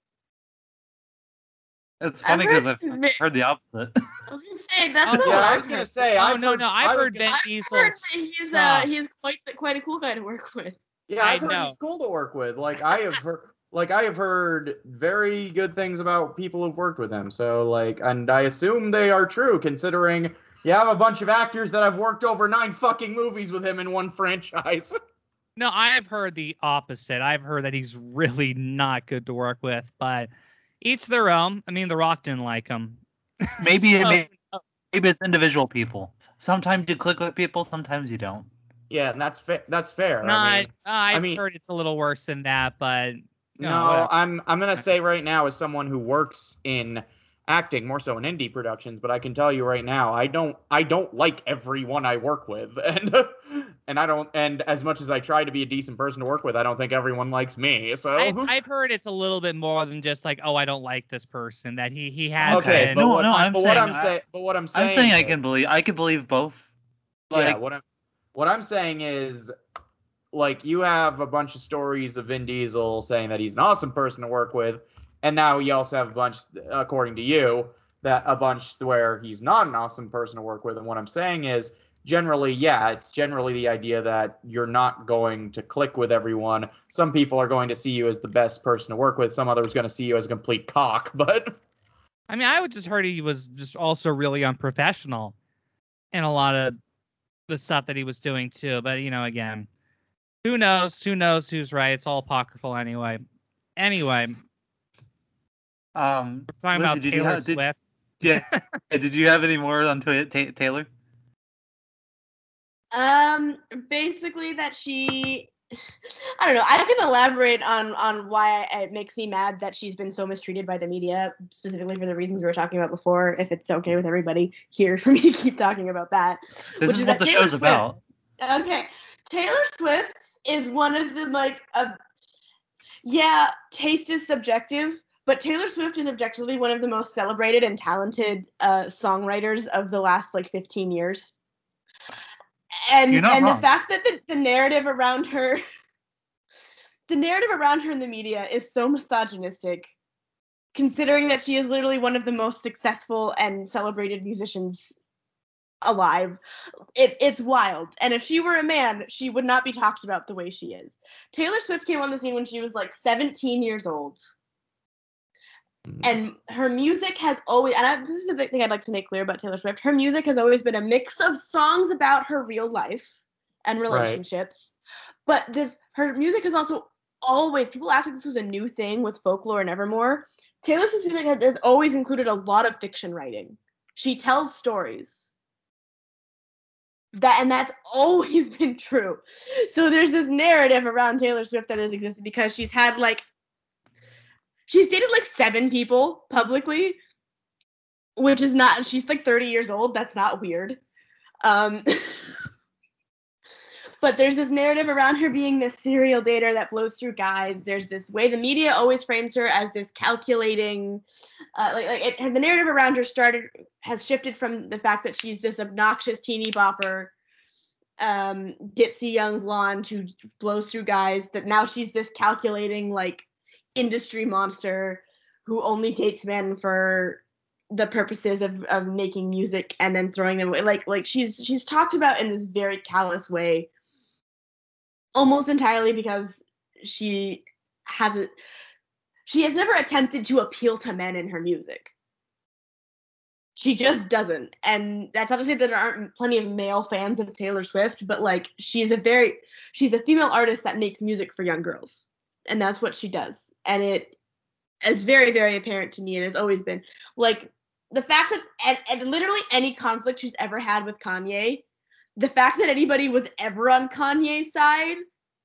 It's funny I've because heard I've Vi- heard the opposite. I was gonna say that's Oh, not Yeah, what I I've was gonna heard. say. Oh I've no, heard, no, I've I was heard gonna- Vin I've Diesel. heard that he's uh suck. he's quite the, quite a cool guy to work with. Yeah, I've I heard know. he's cool to work with. Like I have heard, like I have heard very good things about people who've worked with him. So like, and I assume they are true, considering you have a bunch of actors that have worked over nine fucking movies with him in one franchise. No, I've heard the opposite. I've heard that he's really not good to work with, but each their own. I mean, The Rock didn't like him. Maybe So, it may, maybe it's individual people. Sometimes you click with people, sometimes you don't. Yeah, and that's fa- that's fair. not, I mean, I've I mean, heard it's a little worse than that, but no, no, whatever. I'm I'm gonna say right now, as someone who works in acting, more so in indie productions, but I can tell you right now, I don't I don't like everyone I work with, and and I don't, and as much as I try to be a decent person to work with, I don't think everyone likes me. So I've, I've heard it's a little bit more than just like, oh, I don't like this person. That he he has okay, been. but No, what, no, I'm but what saying- I'm saying, but what I'm saying, I'm saying I is- can believe I can believe both. Like, yeah, what I'm what I'm saying is, like, you have a bunch of stories of Vin Diesel saying that he's an awesome person to work with, and now you also have a bunch, according to you, that a bunch where he's not an awesome person to work with. And what I'm saying is, generally, yeah, it's generally the idea that you're not going to click with everyone. Some people are going to see you as the best person to work with. Some others are going to see you as a complete cock. But I mean, I would just heard he was just also really unprofessional in a lot of the stuff that he was doing too. But you know, again, who knows? Who knows who's right? It's all apocryphal anyway. Anyway, um, we're talking Lizzie, about did you Taylor have, did, Swift. yeah, did you have any more on Ta- Ta- Taylor? Um, basically that she, I don't know. I can elaborate on on why it makes me mad that she's been so mistreated by the media, specifically for the reasons we were talking about before. If it's okay with everybody here for me to keep talking about that, This which is is what that the Taylor show's Swift, about. Okay, Taylor Swift is one of the like, uh, yeah, taste is subjective. But Taylor Swift is objectively one of the most celebrated and talented uh, songwriters of the last like fifteen years. And You're not and wrong. the fact that the, the narrative around her the narrative around her in the media is so misogynistic, considering that she is literally one of the most successful and celebrated musicians alive. It, it's wild. And if she were a man, she would not be talked about the way she is. Taylor Swift came on the scene when she was like seventeen years old. And her music has always, and I, this is the big thing I'd like to make clear about Taylor Swift, her music has always been a mix of songs about her real life and relationships. Right. But this, her music has also always, people act like this was a new thing with Folklore and Evermore. Taylor Swift's music has always included a lot of fiction writing. She tells stories. That and that's always been true. So there's this narrative around Taylor Swift that has existed because she's had like She's dated like seven people publicly, which is not, she's like thirty years old. That's not weird. Um, but there's this narrative around her being this serial dater that blows through guys. There's this way the media always frames her as this calculating, uh, like, like it, the narrative around her started, has shifted from the fact that she's this obnoxious teeny bopper, um, ditzy young blonde who blows through guys, that now she's this calculating, like, industry monster who only dates men for the purposes of, of making music and then throwing them away. Like like she's she's talked about in this very callous way, almost entirely because she hasn't she has never attempted to appeal to men in her music. She just doesn't. And that's not to say that there aren't plenty of male fans of Taylor Swift, but like she's a very she's a female artist that makes music for young girls. And that's what she does. And it is very, very apparent to me. It has always been. Like, the fact that, and, and literally any conflict she's ever had with Kanye, the fact that anybody was ever on Kanye's side,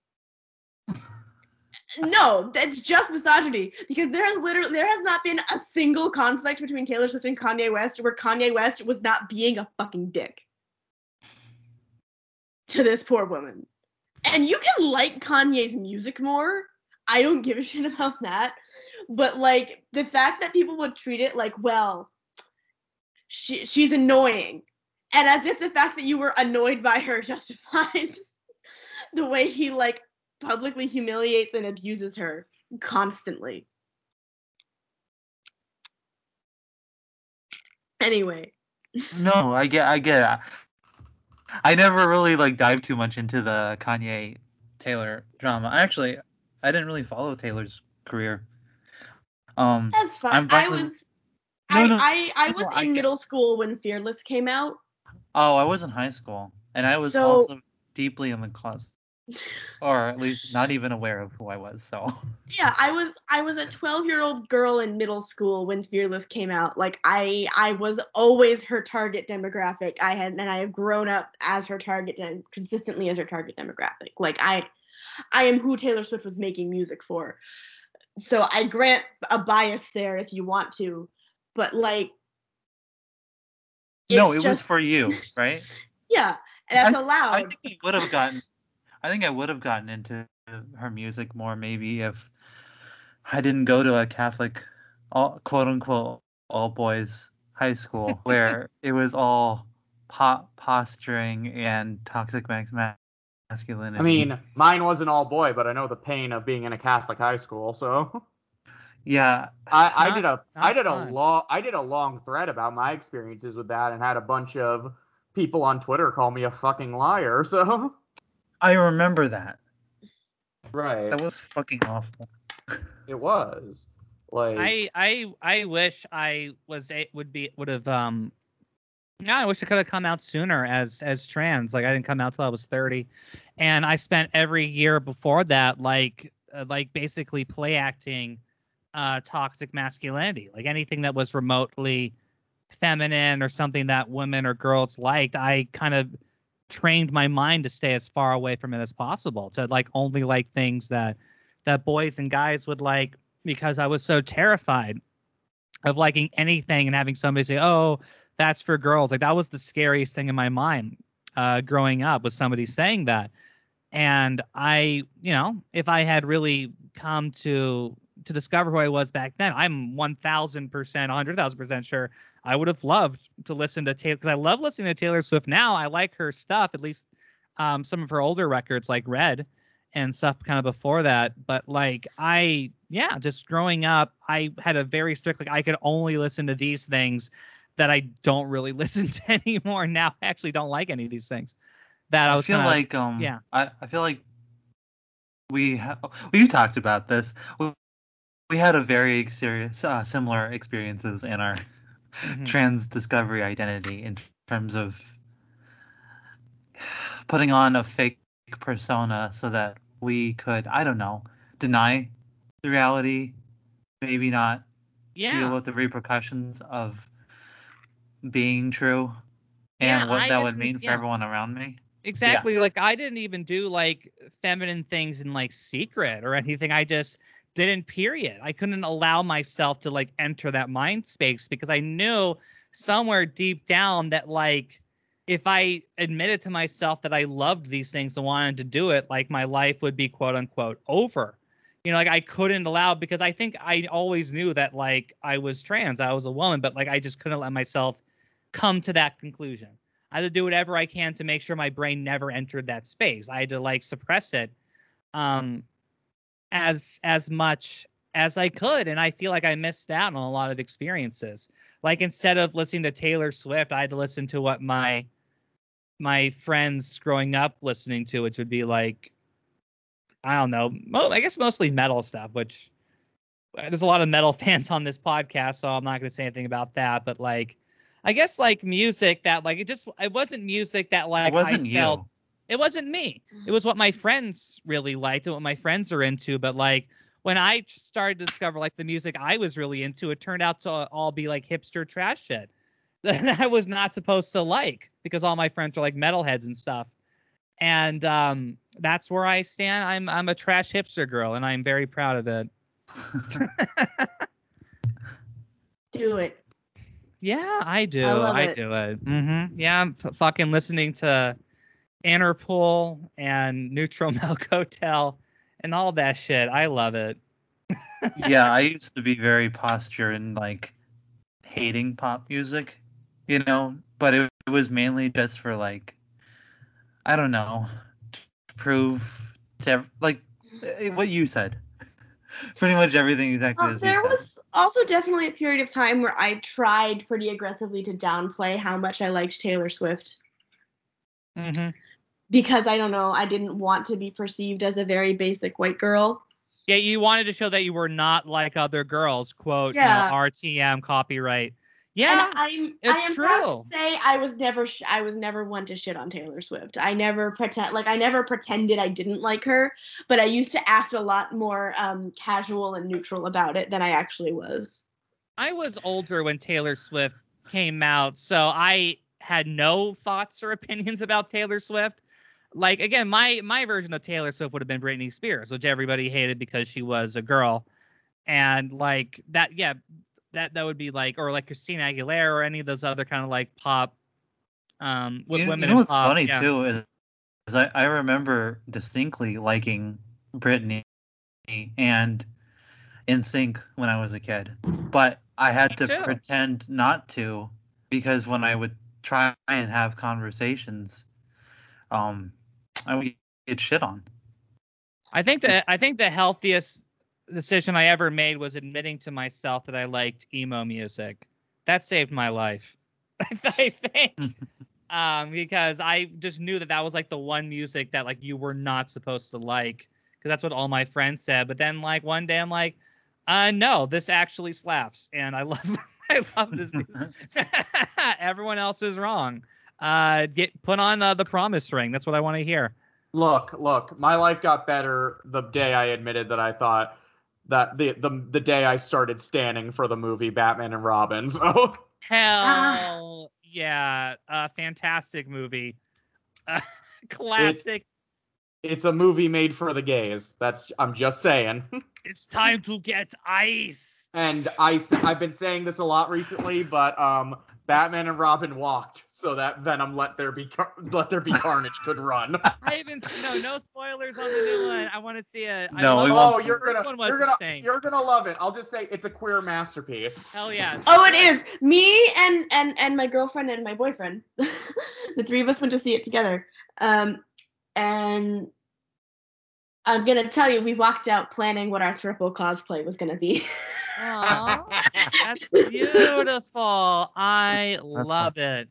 no, that's just misogyny. Because there has literally, there has not been a single conflict between Taylor Swift and Kanye West where Kanye West was not being a fucking dick to this poor woman. And you can like Kanye's music more. I don't give a shit about that. But, like, the fact that people would treat it like, well, she, she's annoying. And as if the fact that you were annoyed by her justifies the way he, like, publicly humiliates and abuses her constantly. Anyway. No, I get I get it. I never really, like, dived too much into the Kanye Taylor drama. Actually, I didn't really follow Taylor's career. Um, That's fine. I'm fine I with- was, No, I, no, I, I was no, I in get- middle school when Fearless came out. Oh, I was in high school, and I was So- also deeply in the closet or at least not even aware of who I was. So Yeah, I was I was a twelve-year-old girl in middle school when Fearless came out. Like I I was always her target demographic. I had and I have grown up as her target dem- consistently as her target demographic. Like I I am who Taylor Swift was making music for. So I grant a bias there if you want to, but like no, it's it was just for you, right? yeah, and that's I, I allowed. think I would have gotten. I think I would have gotten into her music more maybe if I didn't go to a Catholic, all, quote unquote, all boys high school where it was all po- posturing and toxic max- masculinity. I mean, mine wasn't all boy, but I know the pain of being in a Catholic high school, so. Yeah, I, I not- did a not I did a fun. long I did a long thread about my experiences with that and had a bunch of people on Twitter call me a fucking liar. So I remember that. right, That was fucking awful. it was like I I I wish I was a, would be would have um yeah, I wish I could have come out sooner as as trans. Like I didn't come out till I was thirty, and I spent every year before that like uh, like basically play acting uh toxic masculinity. Like anything that was remotely feminine or something that women or girls liked, I kind of trained my mind to stay as far away from it as possible, to like only like things that that boys and guys would like, because I was so terrified of liking anything and having somebody say, "Oh, that's for girls." Like that was the scariest thing in my mind uh, growing up, was somebody saying that. And I, you know, if I had really come to to discover who I was back then, I'm one thousand percent, one hundred thousand percent sure I would have loved to listen to Taylor, because I love listening to Taylor Swift now. I like her stuff, at least um, some of her older records like Red and stuff kind of before that. But like I, yeah, just growing up, I had a very strict, like I could only listen to these things that I don't really listen to anymore. Now I actually don't like any of these things. That I, I was feel kinda, like um yeah. I, I feel like we ha- we talked about this. We, we had a very serious uh, similar experiences in our Mhm. trans discovery identity in terms of putting on a fake persona so that we could, I don't know, deny the reality, maybe not deal Yeah. with the repercussions of being true Yeah, and what I that would didn't, mean for yeah. everyone around me. Exactly. Like I didn't even do like feminine things in like secret or anything. I just didn't, period. I couldn't allow myself to like enter that mind space because I knew somewhere deep down that like if I admitted to myself that I loved these things and wanted to do it, like my life would be quote unquote over. You know, like I couldn't allow, because I think I always knew that like I was trans, I was a woman, but like I just couldn't let myself come to that conclusion. I had to do whatever I can to make sure my brain never entered that space. I had to like suppress it um, as as much as I could, and I feel like I missed out on a lot of experiences. Like instead of listening to Taylor Swift, I had to listen to what my my friends growing up listening to, which would be like, I don't know, mo- I guess mostly metal stuff. Which there's a lot of metal fans on this podcast, so I'm not going to say anything about that. But like, I guess like music that like it just it wasn't music that like It wasn't I felt you. it wasn't me. It was what my friends really liked and what my friends are into. But like when I started to discover like the music I was really into, it turned out to all be like hipster trash shit that I was not supposed to like, because all my friends are like metalheads and stuff. And um, that's where I stand. I'm I'm a trash hipster girl, and I'm very proud of it. Do it. Yeah, I do. I love I it. do it. Mm-hmm. Yeah, I'm f- fucking listening to Interpol and Neutral Milk Hotel and all that shit. I love it. Yeah, I used to be very posture and like hating pop music, you know, but it, it was mainly just for like, I don't know, to prove to ev- like eh, what you said. Pretty much everything exactly Well, as you there said. was also definitely a period of time where I tried pretty aggressively to downplay how much I liked Taylor Swift, Mm-hmm. because I don't know, I didn't want to be perceived as a very basic white girl. Yeah, you wanted to show that you were not like other girls, quote, Yeah. you know, R T M copyright. Yeah, and I'm it's I am true. proud to say I was never sh- I was never one to shit on Taylor Swift. I never pretend like I never pretended I didn't like her, but I used to act a lot more um, casual and neutral about it than I actually was. I was older when Taylor Swift came out, so I had no thoughts or opinions about Taylor Swift. Like, again, my my version of Taylor Swift would have been Britney Spears, which everybody hated because she was a girl. And like that, yeah, that that would be like, or like Christina Aguilera or any of those other kind of like pop, um, w- You, women you know in what's pop. funny yeah. too is, is I, I remember distinctly liking Britney and N Sync when I was a kid, but I had Me to too. pretend not to because when I would try and have conversations, um, I would get shit on. I think that I think the healthiest decision I ever made was admitting to myself that I liked emo music. That saved my life. I think. um, because I just knew that that was like the one music that like you were not supposed to like, because that's what all my friends said. But then like one day I'm like, uh, no, this actually slaps, and I love I love this music. Everyone else is wrong. Uh, get put on uh, the Promise Ring. That's what I want to hear. Look, look, my life got better the day I admitted that I thought that the the the day I started standing for the movie Batman and Robin. So Hell yeah, uh, fantastic movie, uh, classic. It's, it's a movie made for the gays. That's I'm just saying. It's time to get ice. And I I've been saying this a lot recently, but um, Batman and Robin walked so that Venom let there be car- let there be carnage could run. I haven't no no spoilers on the new one. I want to see it. No, I we love won't Oh, the you're first gonna one was you're gonna insane. you're gonna love it. I'll just say it's a queer masterpiece. Hell yeah. Oh, it is. Me and and and my girlfriend and my boyfriend, the three of us went to see it together. Um, and I'm gonna tell you, we walked out planning what our triple cosplay was gonna be. Aw, that's beautiful. I love it.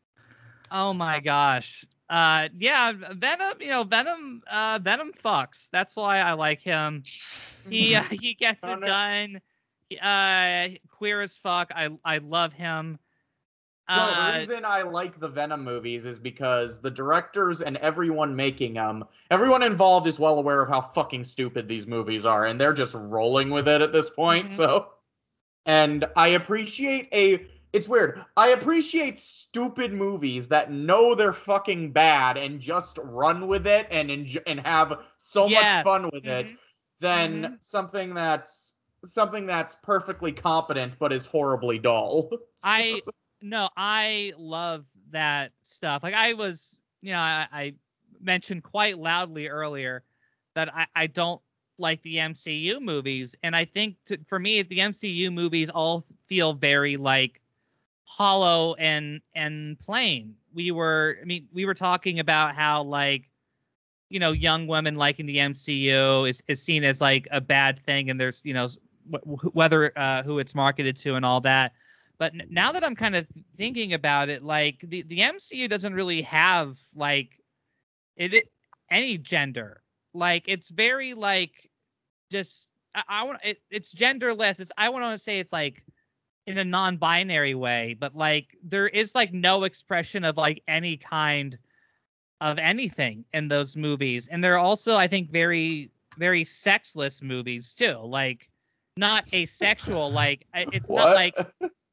Oh my gosh. Uh, yeah, Venom. You know, Venom. Uh, Venom fucks. That's why I like him. He uh, he gets it done. He, uh, queer as fuck. I I love him. No, the Uh, reason I like the Venom movies is because the directors and everyone making them, everyone involved is well aware of how fucking stupid these movies are, and they're just rolling with it at this point. Mhm. So, and I appreciate a. It's weird. I appreciate stupid movies that know they're fucking bad and just run with it and enjoy, and have so Yes. much fun with it, Mhm. than Mhm. something that's something that's perfectly competent but is horribly dull. I no, I love that stuff. Like I was, you know, I, I mentioned quite loudly earlier that I, I don't like the M C U movies, and I think to, for me, the M C U movies all feel very like hollow and and plain. We were, I mean, we were talking about how like, you know, young women liking the M C U is is seen as like a bad thing, and there's, you know, wh- whether uh, who it's marketed to and all that. But n- now that I'm kind of thinking about it, like the, the M C U doesn't really have like it, it any gender. Like it's very like just I, I want it, it's genderless. It's I want to say it's like in a non-binary way, but like there is like no expression of like any kind of anything in those movies, and they're also I think very very sexless movies too. Like not asexual. Like I- it's What? not like.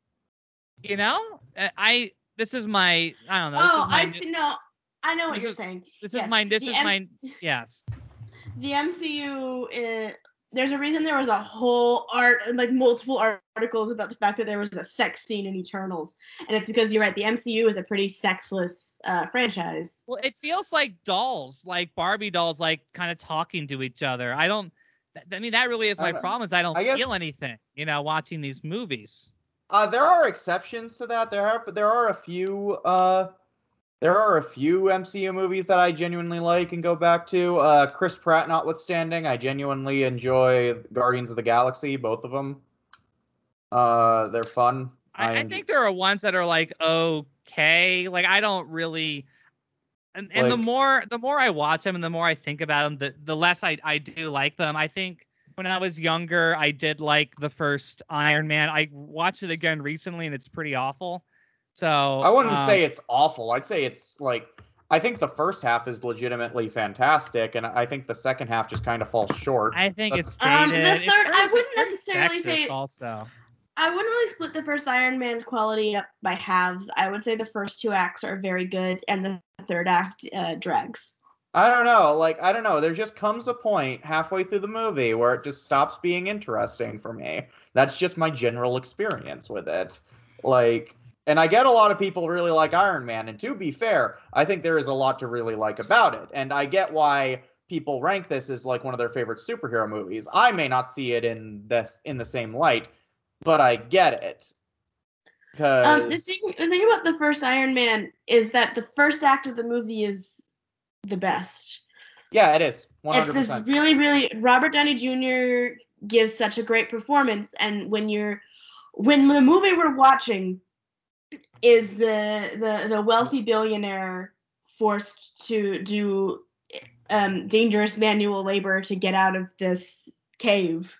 You know, I, I this is my I don't know. This Oh, is my I new- see. No, I know what This you're is- saying. This Yes, is my this the is M- my yes. The M C U. Is, there's a reason there was a whole art, like multiple articles about the fact that there was a sex scene in Eternals, and it's because you're right. The M C U is a pretty sexless uh, franchise. Well, it feels like dolls, like Barbie dolls, like kind of talking to each other. I don't. I mean, that really is my I don't- problem. Is I don't I guess- feel anything. You know, watching these movies. Uh, there are exceptions to that. There are there are a few uh there are a few M C U movies that I genuinely like and go back to. Uh, Chris Pratt notwithstanding, I genuinely enjoy Guardians of the Galaxy, both of them. Uh, they're fun. I, I en- think there are ones that are like okay. Like I don't really. And, and the Like- more the more I watch them and the more I think about them, the, the less I, I do like them. I think when I was younger, I did like the first Iron Man. I watched it again recently, and it's pretty awful. So I wouldn't um, say it's awful. I'd say it's like I think the first half is legitimately fantastic, and I think the second half just kind of falls short. I think That's- it's dated. Um, the It's third- very- I wouldn't it's very necessarily sexist say- also. I wouldn't really split the first Iron Man's quality up by halves. I would say the first two acts are very good, and the third act uh, drags. I don't know. Like, I don't know. There just comes a point halfway through the movie where it just stops being interesting for me. That's just my general experience with it. Like, and I get a lot of people really like Iron Man. And to be fair, I think there is a lot to really like about it. And I get why people rank this as like one of their favorite superhero movies. I may not see it in this in the same light, but I get it. Cause Um, the thing, the thing about the first Iron Man is that the first act of the movie is the best. yeah, it is. one hundred It's percent. this really, really Robert Downey Junior gives such a great performance, and when you're when the movie we're watching is the the, the wealthy billionaire forced to do um, dangerous manual labor to get out of this cave.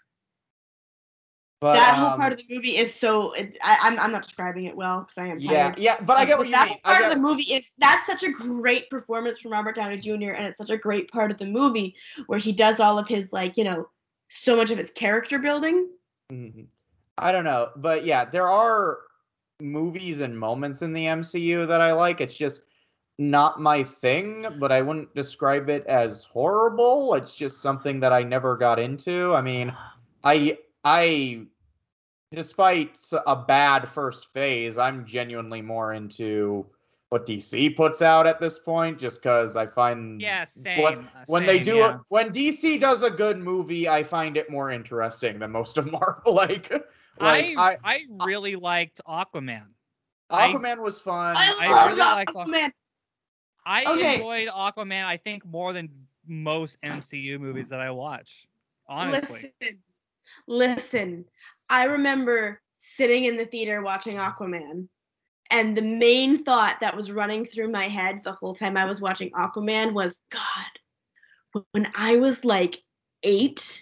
But, that whole um, part of the movie is so. It, I, I'm I'm not describing it well because I am yeah, tired. yeah, but I get what you that mean. part I of get, the movie is that's such a great performance from Robert Downey Junior and it's such a great part of the movie where he does all of his like you know so much of his character building. Mhm. I don't know, but yeah, there are movies and moments in the M C U that I like. It's just not my thing, but I wouldn't describe it as horrible. It's just something that I never got into. I mean, I I despite a bad first phase, I'm genuinely more into what D C puts out at this point, just because I find Yeah, same. when, uh, when they same, do yeah. a, when D C does a good movie, I find it more interesting than most of Marvel. like, like I, I, I really liked Aquaman. I- Aquaman was fun. I I love really like Aqu- Aquaman. I Okay. enjoyed Aquaman, I think, more than most M C U movies that I watch. Honestly. Listen, listen. I remember sitting in the theater watching Aquaman, and the main thought that was running through my head the whole time I was watching Aquaman was, God, when I was like eight,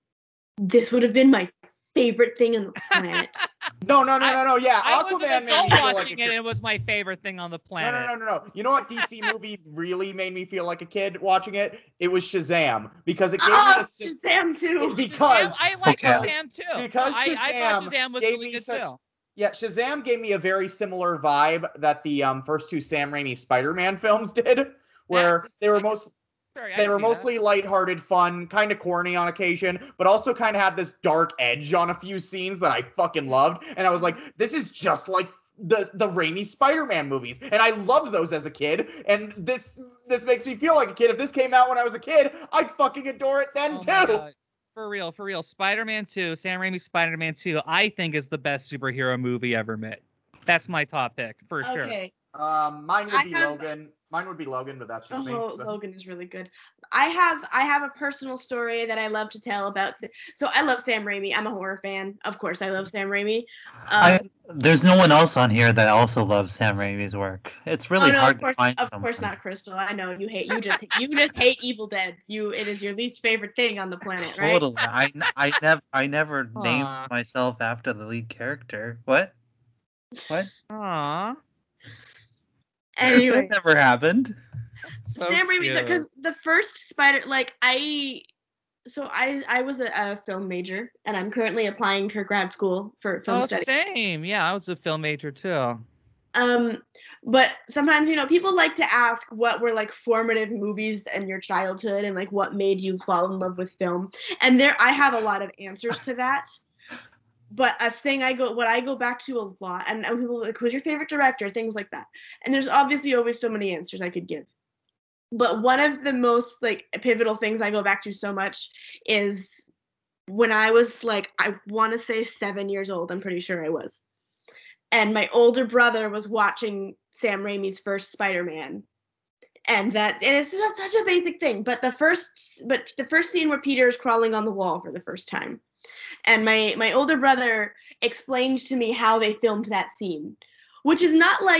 this would have been my favorite thing on the planet. no, no, no, no, no. Yeah, I was Aquaman an made adult me feel like watching a it, kid. and it was my favorite thing on the No, planet. no, no, no, no. You know what D C movie really made me feel like a kid watching it? It was Shazam, because it gave Oh, me a Shazam too. because Shazam, I like Okay. Shazam too. Because I, I thought Shazam Shazam was gave really me good such- too. yeah, Shazam gave me a very similar vibe that the um, first two Sam Raimi Spider-Man films did, where That's- they were I can- most Sure, I they can were see that. mostly lighthearted, fun, kind of corny on occasion, but also kind of had this dark edge on a few scenes that I fucking loved. And I was like, this is just like the the Raimi Spider-Man movies, and I loved those as a kid. And this this makes me feel like a kid. If this came out when I was a kid, I'd fucking adore it then Oh my too. God. For real, for real. Spider-Man two, Sam Raimi's Spider-Man two, I think is the best superhero movie ever made. That's my top pick, for sure. Okay. Um, mine would I be have- Logan. Mine would be Logan, but that's just me. Oh, so. Logan is really good. I have I have a personal story that I love to tell about. Sa- So I love Sam Raimi. I'm a horror fan. Of course, I love Sam Raimi. Um, I, there's no one else on here that also loves Sam Raimi's work. It's really oh no, hard of course, to find of someone. course not, Crystal. I know you hate you just you just hate Evil Dead. You it is your least favorite thing on the planet, right? Totally. I, I never I never named Aw. myself after the lead character. What? What? Aww. Anyway, That never happened. So Sam Raimi, cute. because the first Spider, like I, so I I was a, a film major, and I'm currently applying for grad school for film Oh, studies. same. Yeah, I was a film major too. Um, but sometimes, you know, people like to ask what were like formative movies in your childhood and like what made you fall in love with film. And there, I have a lot of answers to that. But a thing I go, what I go back to a lot, and, and people are like, who's your favorite director? Things like that. And there's obviously always so many answers I could give. But one of the most like pivotal things I go back to so much is when I was like, I want to say seven years old. I'm pretty sure I was. And my older brother was watching Sam Raimi's first Spider-Man. And that and it's that's such a basic thing, but the first but the first scene where Peter is crawling on the wall for the first time. And my my older brother explained to me how they filmed that scene, which is not like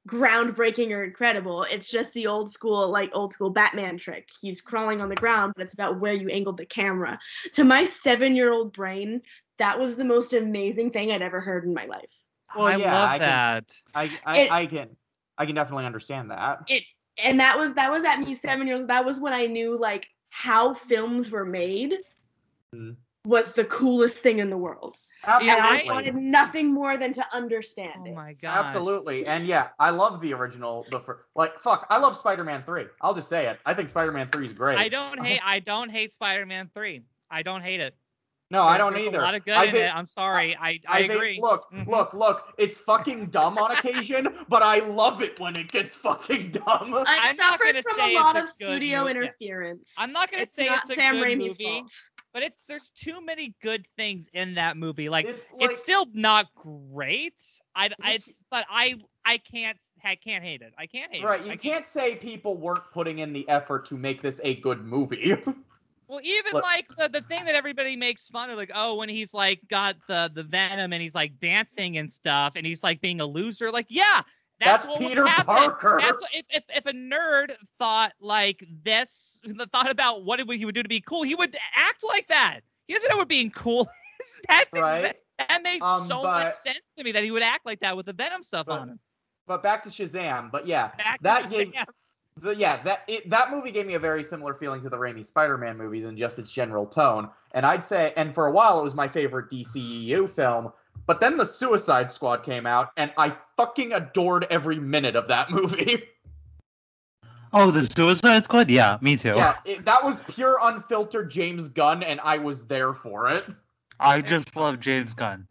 groundbreaking or incredible. It's just the old school, like old school Batman trick. He's crawling on the ground, but it's about where you angled the camera. To my seven-year-old brain, that was the most amazing thing I'd ever heard in my life. Well, I yeah, love I can, that. I I, It- I can I can definitely understand that. It and that was that was at me seven years old. That was when I knew like how films were made Mhm. was the coolest thing in the world. And I Absolutely. wanted nothing more than to understand Oh it. my god. Absolutely. And yeah, I love the original. The fir- like, fuck, I love Spider-Man three. I'll just say it. I think Spider-Man three is great. I don't hate. I don't hate Spider-Man three. I don't hate it. No, I There- don't there's either. A lot of good I in think, it. I'm sorry. I I, I think, agree. look, Mhm. look, look. It's fucking dumb on occasion, but I love it when it gets fucking dumb. I I'm not suffered gonna from say a it's lot a of good studio movie. Yeah. interference. I'm not gonna it's say not it's a Sam good Raimi's movie. fault. But it's there's too many good things in that movie. Like, It, like, it's still not great. I, I It's- it's, but I I can't I can't hate it. I can't hate right. it. You I can't say people weren't putting in the effort to make this a good movie. Well, even Look- like the, the thing that everybody makes fun of, like, oh, when he's like got the the venom and he's like dancing and stuff, and he's like being a loser. Like, yeah, that's, That's what would Peter happen. Parker. That's what, if, if if a nerd thought like this, thought about what he would do to be cool, he would act like that. He doesn't know what being cool is. That's Right. exact. That made Um, so but- much sense to me that he would act like that with the venom stuff But- on him. But back to Shazam. But yeah, Back to that the gave Sam. the, yeah that it, that movie gave me a very similar feeling to the Raimi Spider-Man movies in just its general tone. And I'd say, and for a while it was my favorite D C E U film. But then the Suicide Squad came out, and I fucking adored every minute of that movie. Oh, the Suicide Squad? Yeah, me too. Yeah, it, that was pure unfiltered James Gunn, and I was there for it. I just love James Gunn.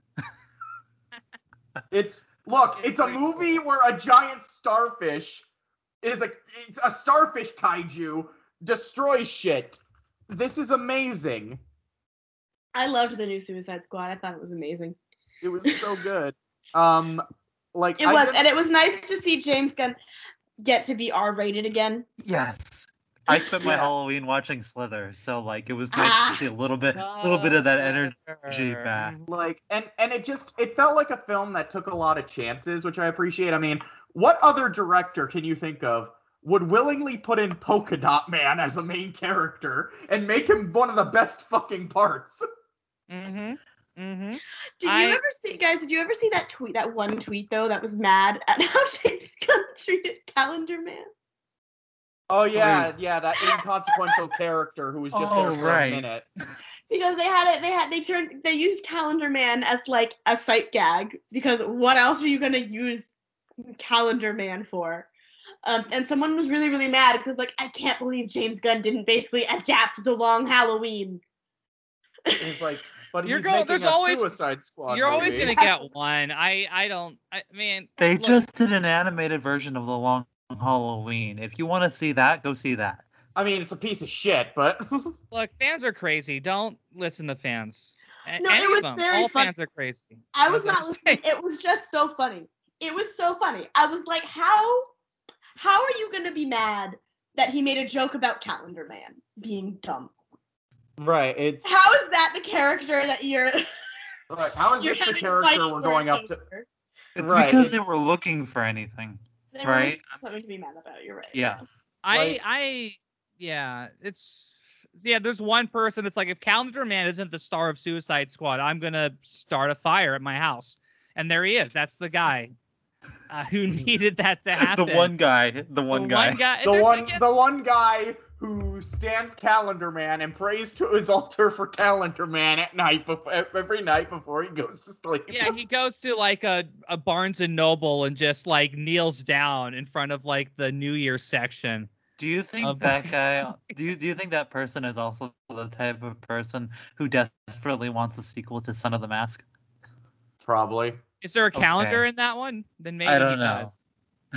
It's look, It's it's a pretty movie where a giant starfish is a it's a starfish kaiju destroys shit. This is amazing. I loved the new Suicide Squad. I thought it was amazing. It was so good. Um, like It I was, just- and it was nice to see James Gunn get to be R-rated again. Yes. I spent my Yeah. Halloween watching Slither, so like it was nice Ah. to see a little bit, a little bit of that energy back. like and and it just it felt like a film that took a lot of chances, which I appreciate. I mean, what other director can you think of would willingly put in Polka Dot Man as a main character and make him one of the best fucking parts? Mm-hmm. Mm-hmm. Did I- you ever see, guys? Did you ever see that tweet? That one tweet though, that was mad at how James Gunn treated Calendar Man. Oh yeah, yeah, that inconsequential character who was just Oh, there for right. a minute. Because they had it, they had they turned they used Calendar Man as like a sight gag, because what else are you gonna use Calendar Man for? Um, and someone was really really mad because like, I can't believe James Gunn didn't basically adapt the Long Halloween. It's like, but You're he's going- making there's a always- Suicide Squad You're always movie. gonna get one. I I don't. I mean, They look, just did an animated version of the Long Halloween. If you want to see that, go see that. I mean, it's a piece of shit, but look. Fans are crazy. Don't listen to fans. A- No, it any of was them. very All fun- fans are crazy. I was That's not what I'm listening. It was just so funny. It was so funny. I was like, how how are you gonna be mad that he made a joke about Calendar Man being dumb? right, it's How is that the character that you're right. How is you're this the having character fighting we're going up words to? over? It's Right, because they it's- were looking for anything. They were Right. looking for something to be mad about. You're right. Yeah. I Like- I yeah, it's yeah, there's one person that's like, if Calendar Man isn't the star of Suicide Squad, I'm gonna start a fire at my house. And there he is. That's the guy uh, who needed that to happen. The one guy. The one The guy. one guy. The there's, one, like, the one guy who stands Calendar Man and prays to his altar for Calendar Man at night, before, every night before he goes to sleep. yeah, he goes to like a, a Barnes and Noble and just like kneels down in front of like the New Year's section. Do you think Of- that guy? Do you do you think that person is also the type of person who desperately wants a sequel to Son of the Mask? Probably. Is there a calendar Okay. in that one? Then maybe I don't he know. does. Uh,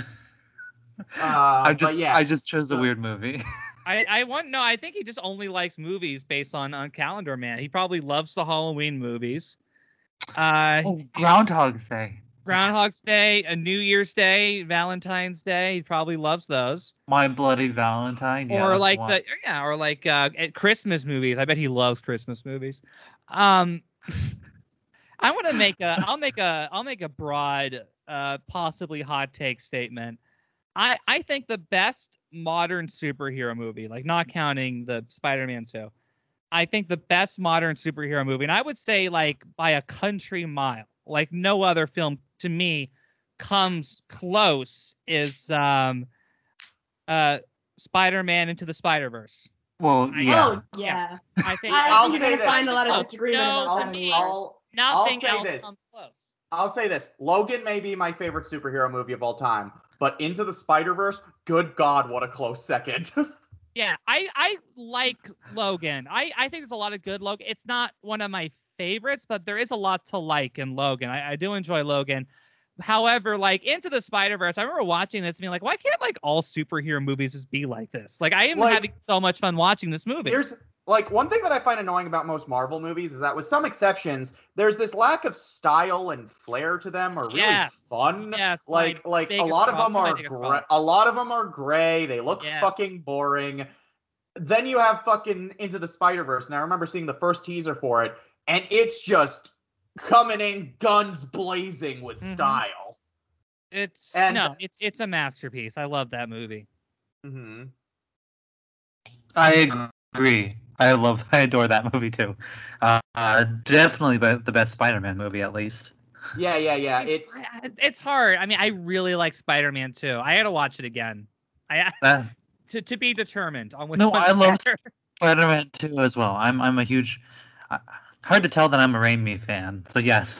I but just yeah. I just chose a Uh, weird movie. I, I want no. I think he just only likes movies based on on Calendar Man. He probably loves the Halloween movies. Uh, Oh, Groundhog's Day. Groundhog's Day, a New Year's Day, Valentine's Day. He probably loves those. My Bloody Valentine. Yeah, or that's like one. the yeah, or like uh, at Christmas movies. I bet he loves Christmas movies. Um, I want to make a. I'll make a. I'll make a broad uh, possibly hot take statement. I, I think the best modern superhero movie, like not counting the Spider-Man two, I think the best modern superhero movie, and I would say like by a country mile, like no other film to me comes close, is um uh Spider-Man Into the Spider-Verse. Well, I- yeah. Oh yeah. I think I I'll think say you're gonna this. find a lot of No, disagreement no, about to that. me, I'll, nothing say else this. comes close. I'll say this. Logan may be my favorite superhero movie of all time, but Into the Spider-Verse, good God, what a close second. Yeah, I, I like Logan. I, I think there's a lot of good Logan. It's not one of my favorites, but there is a lot to like in Logan. I, I do enjoy Logan. However, like Into the Spider-Verse, I remember watching this and being like, why can't like all superhero movies just be like this? Like I am Like, having so much fun watching this movie. Here's like one thing that I find annoying about most Marvel movies is that with some exceptions, there's this lack of style and flair to them, or really Yes. fun. Yes, like my like a biggest lot of problem- them my are biggest gray. problem. A lot of them are gray. They look Yes. fucking boring. Then you have fucking Into the Spider-Verse, and I remember seeing the first teaser for it, and it's just coming in guns blazing with Mhm. style. It's And- no, it's it's a masterpiece. I love that movie. hmm I agree. I love, I adore that movie too. Uh, uh, definitely the the best Spider-Man movie, at least. Yeah, yeah, yeah. It's it's it's hard. I mean, I really like Spider-Man too. I had to watch it again. I Uh, to to be determined on which No, one's I love better. Spider-Man two as well. I'm I'm a huge. Uh, hard to tell that I'm a Raimi fan. So yes,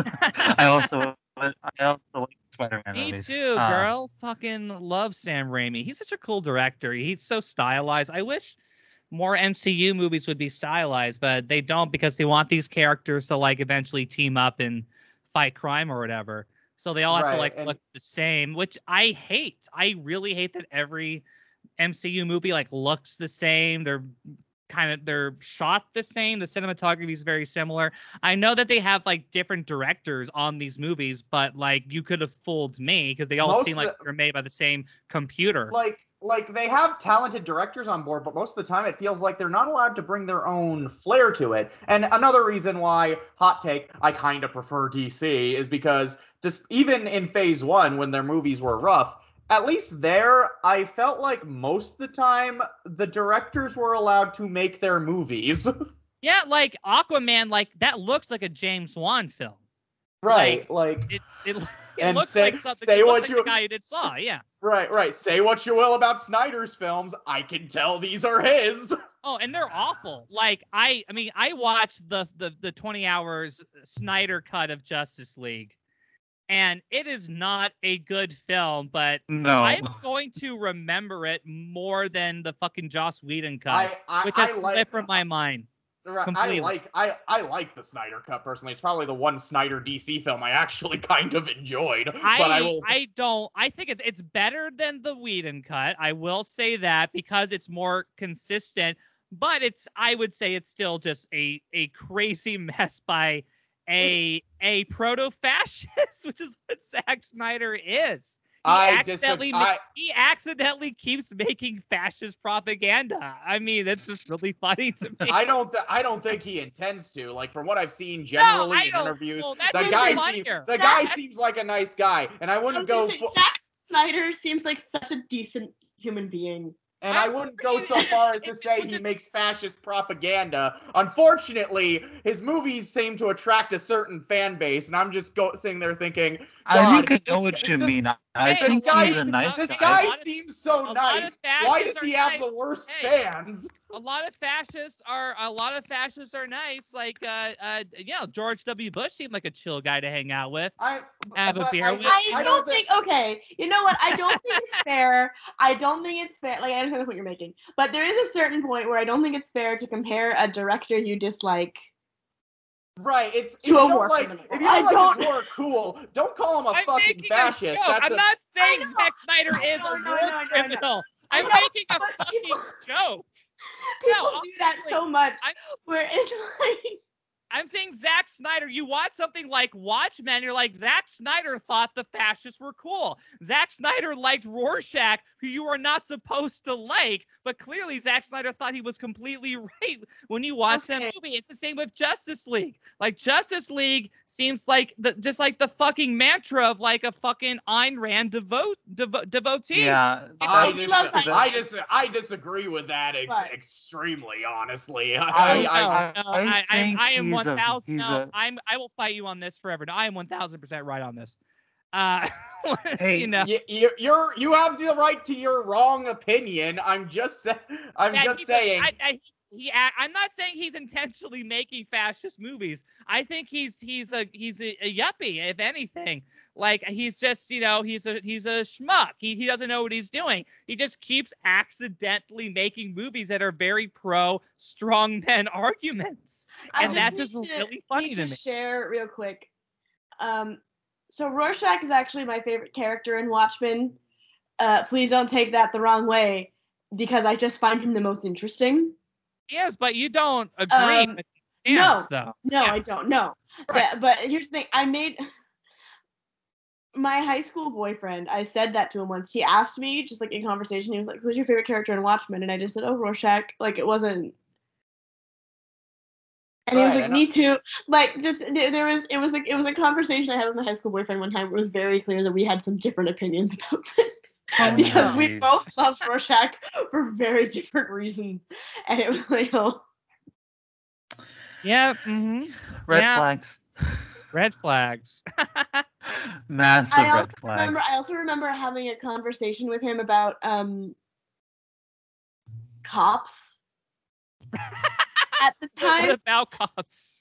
I also I also like Spider-Man Me movies. too, Uh, girl. Fucking love Sam Raimi. He's such a cool director. He's so stylized. I wish more M C U movies would be stylized, but they don't because they want these characters to like eventually team up and fight crime or whatever. So they all have to Right, like and- look the same, which I hate. I really hate that every M C U movie like looks the same. They're kind of they're shot the same. The cinematography is very similar. I know that they have like different directors on these movies, but like you could have fooled me because they all Most seem of like the- they're made by the same computer. like like they have talented directors on board, but most of the time it feels like they're not allowed to bring their own flair to it. And another reason why, hot take, I kind of prefer D C is because just even in Phase One when their movies were rough, at least there I felt like most of the time the directors were allowed to make their movies. Yeah, like Aquaman, like that looks like a James Wan film. right, like, It it, it And looks say- like something. say It looks what like you- the guy who did Saw. Yeah. right, right. Say what you will about Snyder's films, I can tell these are his. Oh, and they're awful. Like I, I mean, I watched the the the twenty hours Snyder cut of Justice League, and it is not a good film. But No. I'm going to remember it more than the fucking Joss Whedon cut, I, I, which has I like, slipped from my mind. Right, I completely. like I, I like the Snyder Cut personally. It's probably the one Snyder D C film I actually kind of enjoyed. I, but I will. I don't. I think it, it's better than the Whedon cut. I will say that because it's more consistent. But it's. I would say it's still just a a crazy mess by a a proto-fascist, which is what Zack Snyder is. He I accidentally disagree. ma- I, he accidentally keeps making fascist propaganda. I mean, that's just really funny to me. I don't. th- I don't think he intends to. Like from what I've seen generally I in don't- interviews, well, that's the even guy funnier. seems the guy That- seems like a nice guy, and I I wouldn't was go. gonna say, fo- Zack Snyder seems like such a decent human being. And I I'm wouldn't go pretty- so far as to It's say just- he makes fascist propaganda. Unfortunately, his movies seem to attract a certain fan base, and I'm just go- sitting there thinking, I God, think I know this- what you this- mean. I Hey, think this guy, he's a nice this guy. guy A lot of- seems so a lot of nice. Why does fascists he are have nice. the worst Hey. fans? A lot of fascists are a lot of fascists are nice. Like uh, uh you know, George W. Bush seemed like a chill guy to hang out with. I Have a but beer I, with- I, I don't think, okay, you know what? I don't think it's fair. I don't think it's fair. Like, I understand the point you're making. But there is a certain point where I don't think it's fair to compare a director you dislike. Right, it's if To you a don't war like criminal. if you I don't like don't- his work, cool. Don't call him a I'm fucking making fascist. a joke. That's I'm a, not saying I know. Zack Snyder I is know, a no, war no, no, no. criminal. I I'm know, making a but fucking people- joke. People No, do that honestly, so much I- where it's like, I'm saying Zack Snyder. You watch something like Watchmen, you're like, Zack Snyder thought the fascists were cool. Zack Snyder liked Rorschach, who you are not supposed to like, but clearly Zack Snyder thought he was completely right when you watch Okay. that movie. It's the same with Justice League. Like, Justice League seems like the, just like the fucking mantra of like a fucking Ayn Rand devote, devo- devotee. Yeah. I, he dis- loves Ayn I, Rand. dis- I disagree with that ex- What? extremely, honestly. I- I, no, I, I- no, I I, I, think I am he's one a- thousand. he's No, a- I'm. I will fight you on this forever. No, I am one thousand percent right on this. Uh, Hey, you know, y- y- you're you have the right to your wrong opinion. I'm just sa- I'm that just he's a- saying. I, I, he, I, I'm not saying he's intentionally making fascist movies. I think he's he's a he's a, a yuppie, if anything. Like, he's just, you know, he's a he's a schmuck. He he doesn't know what he's doing. He just keeps accidentally making movies that are very pro strongman arguments, I and that's need just to- really funny need to to me. share real quick. Um, so Rorschach is actually my favorite character in Watchmen. Uh, please don't take that the wrong way, because I just find him the most interesting. Yes, but you don't agree Um, with his stance, no, though. No, Yeah. I don't. No. Right. But, but here's the thing. I made my high school boyfriend. I said that to him once. He asked me, just like in conversation, he was like, "Who's your favorite character in Watchmen?" And I just said, "Oh, Rorschach." Like, it wasn't. And he was Right, like, I "Me too." Like, just there there was it was like it was a conversation I had with my high school boyfriend one time. It was very clear that we had some different opinions about things. Oh, Because we jeez. both love Rorschach for very different reasons, and it was like, oh, Yeah. Mm-hmm. Red Yeah. flags. Red flags. Massive I also red flags. remember. I also remember having a conversation with him about um cops at the What time. about cops?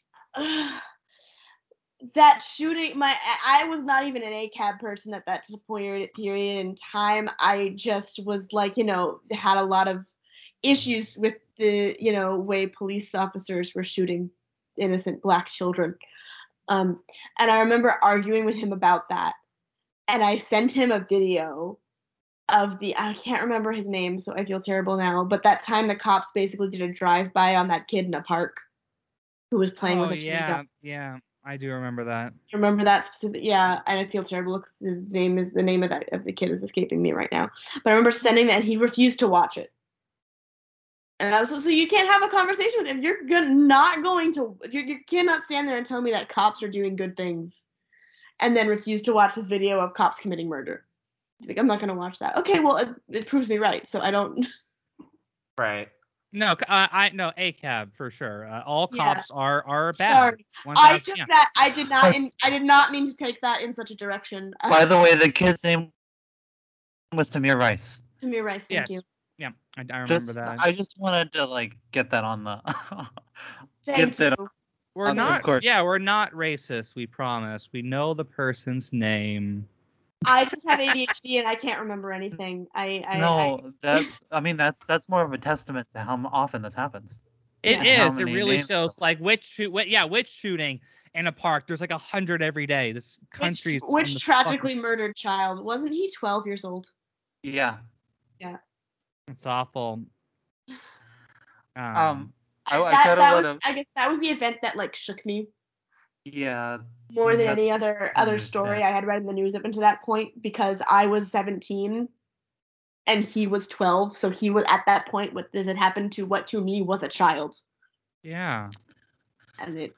That shooting, my I was not even an A C A B person at that period period in time. I just was like, you know, had a lot of issues with the, you know, way police officers were shooting innocent black children. Um, and I remember arguing with him about that. And I sent him a video of the, I can't remember his name, so I feel terrible now, but that time the cops basically did a drive-by on that kid in a park who was playing Oh, with a toy yeah. gun. Yeah. I do remember that. Remember that specific? Yeah, and I feel terrible because his name is the name of that of the kid is escaping me right now. But I remember sending that, and he refused to watch it. And I was so, so you can't have a conversation with him. You're go- not going to. You you cannot stand there and tell me that cops are doing good things, and then refuse to watch this video of cops committing murder. He's like, I'm not going to watch that. Okay, well, it, it proves me right, so I don't. Right. No, uh, I no A C A B for sure. Uh, all Yeah. cops are are bad. Sorry, one I thousand took yeah. that. I did not. In, I did not mean to take that in such a direction. Uh, By the way, the kid's name was Tamir Rice. Tamir Rice, thank Yes. you. Yeah, I, I remember Just, that. I just wanted to like get that on the. Thank get that you. we're of not. course. Yeah, we're not racist. We promise. We know the person's name. I just have A D H D and I can't remember anything. I, I no, I, that's. I mean, that's that's more of a testament to how often this happens. It Yeah. How is. It many really names- shows like which shoot. Wh- yeah, which shooting in a park. There's like a hundred every day. This which, country's on which the tragically fucking- murdered child wasn't he twelve years old? Yeah. It's awful. Um, Um. I, I that, kind that of was would have. I guess that was the event that like shook me Yeah. more than That's- any other other that's story sad. I had read in the news up until that point, because I was seventeen and he was twelve, so he was at that point what this had happened to what to me was a child. yeah. And it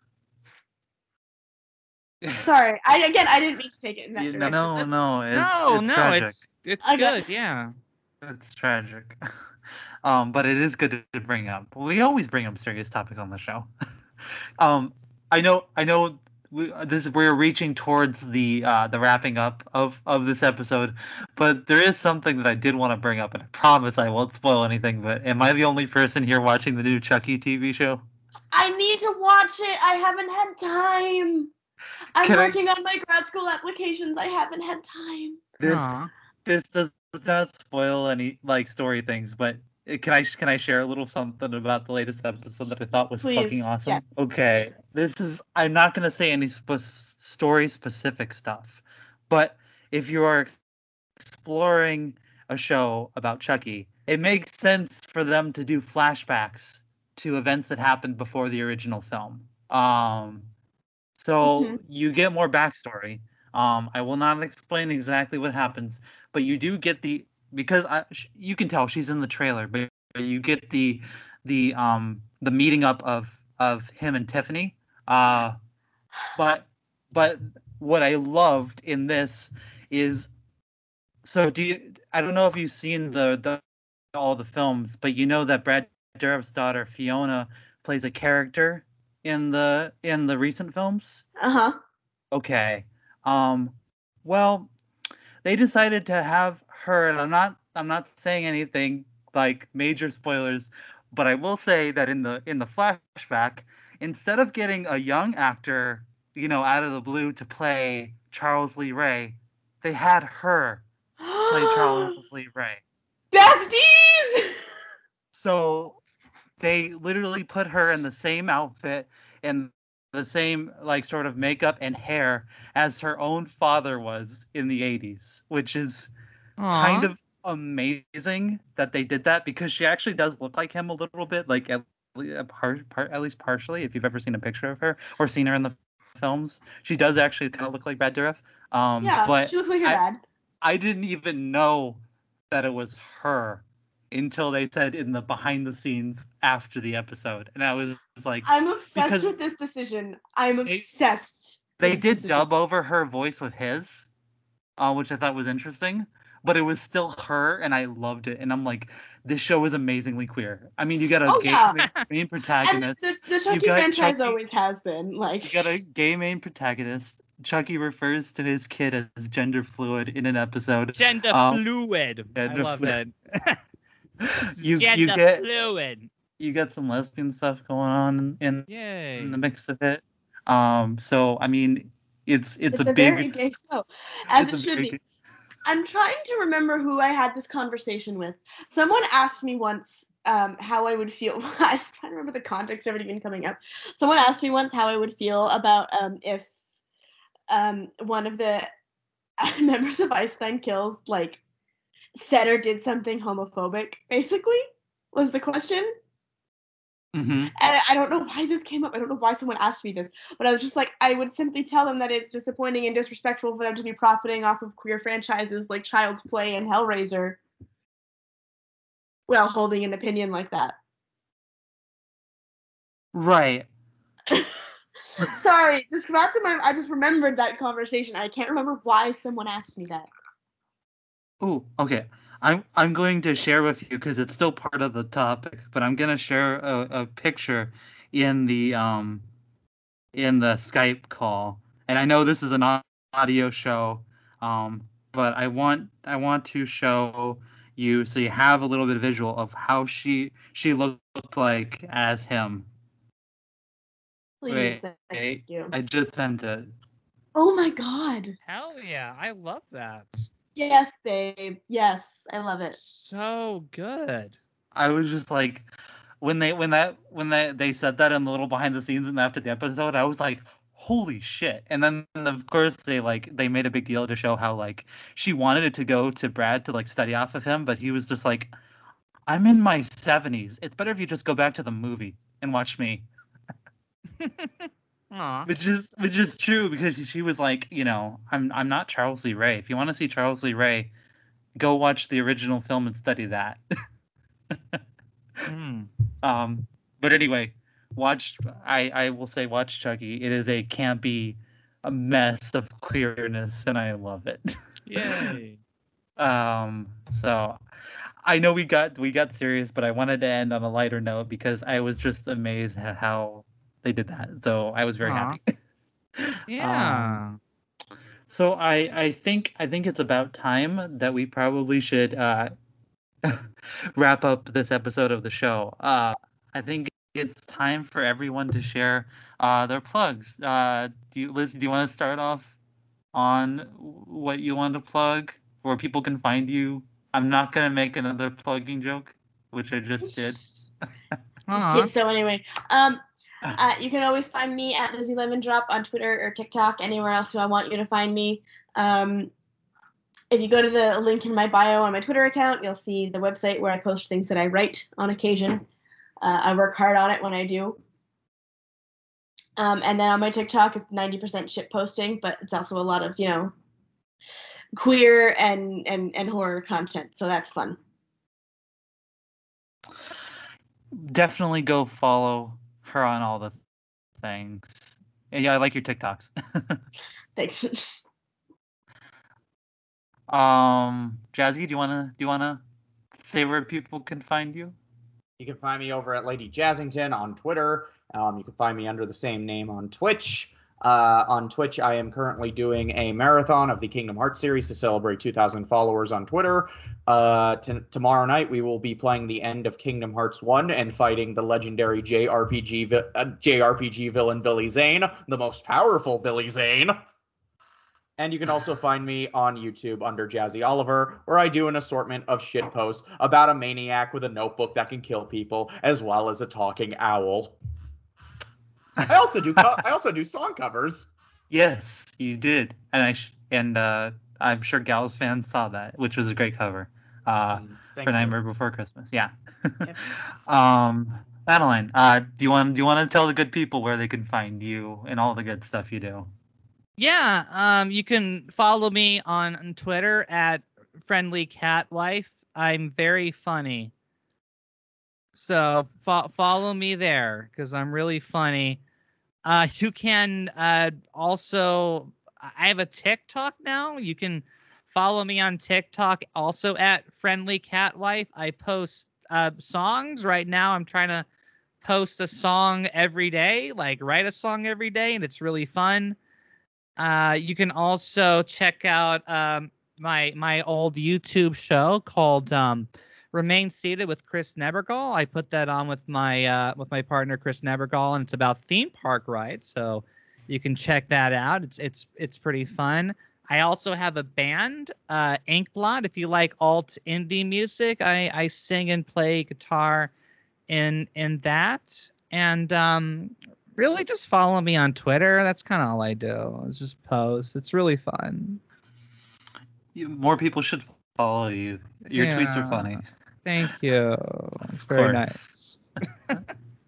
sorry, I again I didn't mean to take it in that You- direction. no, That's- no, it's, no, it's no, tragic. it's it's I got- good. Yeah. It's tragic. um, but it is good to bring up. We always bring up serious topics on the show. um, I know, I know. We, this we're reaching towards the uh, the wrapping up of, of this episode, but there is something that I did want to bring up, and I promise I won't spoil anything. But am I the only person here watching the new Chucky T V show? I need to watch it. I haven't had time. I'm Can I- working on my grad school applications. I haven't had time. This Aw. this does not spoil any like story things, but it- can I can I share a little something about the latest episode that I thought was Please, fucking awesome? yes. Okay, this is I'm not gonna say any sp- story specific stuff, but if you are exploring a show about Chucky, it makes sense for them to do flashbacks to events that happened before the original film. Um, so Mhm. you get more backstory. Um, I will not explain exactly what happens, but you do get the because I, sh- you can tell she's in the trailer, but you get the the um the meeting up of of him and Tiffany. Uh, but but what I loved in this is so do you I don't know if you've seen the, the all the films, but you know that Brad Dourif's daughter Fiona plays a character in the in the recent films? Uh-huh. Okay. Um well, they decided to have her, and I'm not I'm not saying anything like major spoilers, but I will say that in the in the flashback, instead of getting a young actor, you know, out of the blue to play Charles Lee Ray, they had her play Charles Lee Ray. Besties! So they literally put her in the same outfit and the same like sort of makeup and hair as her own father was in the eighties, which is kind Aw. of amazing that they did that because she actually does look like him a little bit, like at, le- par, par, at least partially. If you've ever seen a picture of her or seen her in the films, she does actually kind of look like Brad Dourif. Um, Yeah, but she looks like her I dad. I didn't even know that it was her until they said in the behind the scenes after the episode, and I was like, I'm obsessed because with this decision. I'm they obsessed. they with this did decision. dub over her voice with his, uh, which I thought was interesting, but it was still her, and I loved it. And I'm like, this show is amazingly queer. I mean, you got a Oh, gay yeah. main, main And protagonist, the, the you Chucky got franchise Chucky, always has been. you Like, got a gay main protagonist. Chucky refers to his kid as gender fluid in an episode. Gender Um, fluid. I gender love fluid. that. you Gender you get fluid. you get some lesbian stuff going on in, Yay. in the mix of it. Um, so I mean, it's it's, it's a a big very gay show, as it's it a should very be. good- I'm trying to remember who I had this conversation with. Someone asked me once um, how I would feel. I'm trying to remember the context of it even coming up. Someone asked me once how I would feel about um, if um, one of the members of Ice Nine Kills like said or did something homophobic. Basically, was the question. Mhm. And I don't know why this came up. I don't know why someone asked me this, but I was just like, I would simply tell them that it's disappointing and disrespectful for them to be profiting off of queer franchises like Child's Play and Hellraiser while holding an opinion like that. Right. Sorry, this got to my. I just remembered that conversation. I can't remember why someone asked me that. Ooh, okay. I'm I'm going to share with you because it's still part of the topic, but I'm gonna share a, a picture in the um in the Skype call. And I know this is an au- audio show, um, but I want I want to show you so you have a little bit of visual of how she she looked like as him. Please, Wait, thank you. I just sent it. Oh my god. Hell yeah. I love that. Yes, babe. Yes, I love it. So good. I was just like, when they when that when they they said that in the little behind the scenes and after the episode, I was like, holy shit. And then of course they like they made a big deal to show how like she wanted it to go to Brad to like study off of him, but he was just like, I'm in my seventies. It's better if you just go back to the movie and watch me. Aw. Which is which is true because she was like, you know, I'm I'm not Charles Lee Ray. If you want to see Charles Lee Ray, go watch the original film and study that. Hmm. Um, but anyway, watch. I I will say watch Chucky. It is a campy, a mess of queerness, and I love it. Yay. um. So I know we got we got serious, but I wanted to end on a lighter note because I was just amazed at how they did that. So I was very Aw. happy. Yeah. Um, so I I think I think it's about time that we probably should uh wrap up this episode of the show. Uh, I think it's time for everyone to share uh, their plugs. Uh, do you, Liz, do you want to start off on what you want to plug, where people can find you? I'm not gonna make another plugging joke, which I just did. Aw. Did so anyway. Um, uh, you can always find me at Lizzie Lemon Drop on Twitter or TikTok, anywhere else I want you to find me. Um, if you go to the link in my bio on my Twitter account, you'll see the website where I post things that I write on occasion. Uh, I work hard on it when I do. Um, and then on my TikTok, it's ninety percent shit posting, but it's also a lot of, you know, queer and, and, and horror content. So that's fun. Definitely go follow her on all the things. Yeah, I like your TikToks. Thanks. um, Jazzy, do you wanna do you wanna say where people can find you? You can find me over at Lady Jazzington on Twitter. Um, you can find me under the same name on Twitch. Uh, on Twitch, I am currently doing a marathon of the Kingdom Hearts series to celebrate two thousand followers on Twitter. Uh, t- tomorrow night, we will be playing the end of Kingdom Hearts one and fighting the legendary J R P G, vi- uh, J R P G villain Billy Zane, the most powerful Billy Zane. And you can also find me on YouTube under Jazzy Oliver, where I do an assortment of shit posts about a maniac with a notebook that can kill people, as well as a talking owl. I also do co- I also do song covers. Yes, you did, and I sh- and uh, I'm sure Gals fans saw that, which was a great cover. Uh, Mm, for thank you. Nightmare Before Christmas, yeah. Yeah. um, Madeline, uh, do you want do you want to tell the good people where they can find you and all the good stuff you do? Yeah, um, you can follow me on, on Twitter at Friendly Cat Wife. I'm very funny. So fo- follow me there because I'm really funny. Uh, you can uh, also, I have a TikTok now. You can follow me on TikTok also at Friendly Cat Wife. I post uh, songs right now. I'm trying to post a song every day, like write a song every day, and it's really fun. Uh, you can also check out um, my my old YouTube show called um, Remain Seated with Chris Nebergall. I put that on with my uh, with my partner Chris Nebergall, and it's about theme park rides. So you can check that out. It's it's it's pretty fun. I also have a band, uh, Inkblot. If you like alt indie music, I, I sing and play guitar in in that. And um, really just follow me on Twitter. That's kind of all I do. It's just post. It's really fun. You, more people should follow you. Your Yeah. tweets are funny. Thank you. It's very course. nice.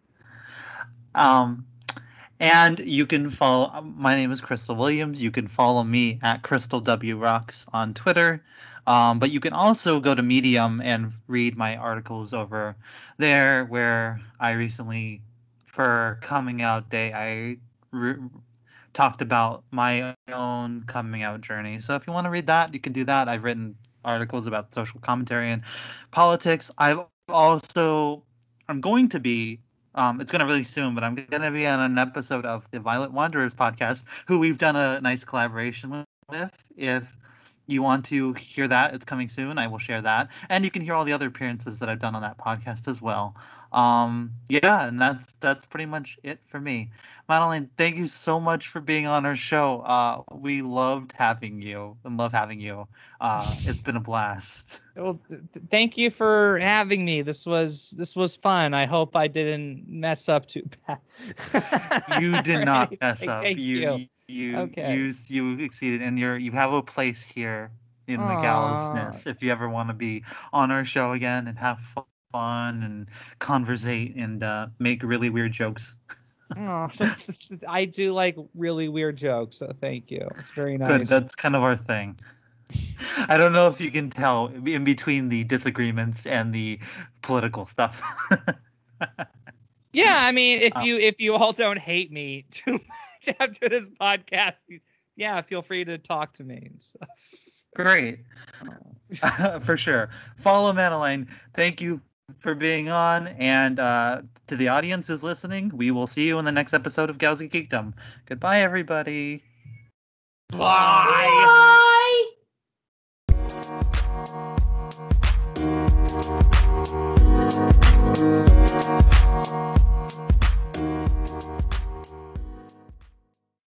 Um, and you can follow. My name is Crystal Williams. You can follow me at Crystal W Rocks on Twitter. Um, but you can also go to Medium and read my articles over there, where I recently, for Coming Out Day, I re- talked about my own coming out journey. So if you want to read that, you can do that. I've written articles about social commentary and politics. I've also, I'm going to be, um, it's going to release soon, but I'm going to be on an episode of the Violet Wanderers podcast, who we've done a nice collaboration with. If you want to hear that, it's coming soon. I will share that. And you can hear all the other appearances that I've done on that podcast as well. Um, yeah, and that's that's pretty much it for me. Madeline, thank you so much for being on our show. Uh, we loved having you and love having you. Uh, it's been a blast. Well, th- thank you for having me. This was this was fun. I hope I didn't mess up too bad. You did not mess Thank up. you. You you Okay. you you exceeded, and you're you have a place here in the Aw. Galsness if you ever want to be on our show again and have fun and conversate and uh, make really weird jokes. Oh, I do like really weird jokes, so thank you. It's very nice. Good. That's kind of our thing. I don't know if you can tell in between the disagreements and the political stuff. Yeah, I mean, if Uh, you if you all don't hate me too much after this podcast, yeah, feel free to talk to me and stuff. Great. For sure. Follow Madeline. Thank you for being on. And uh, to the audience who's listening, we will see you in the next episode of Gauzy Geekdom. Goodbye, everybody. Bye. Bye.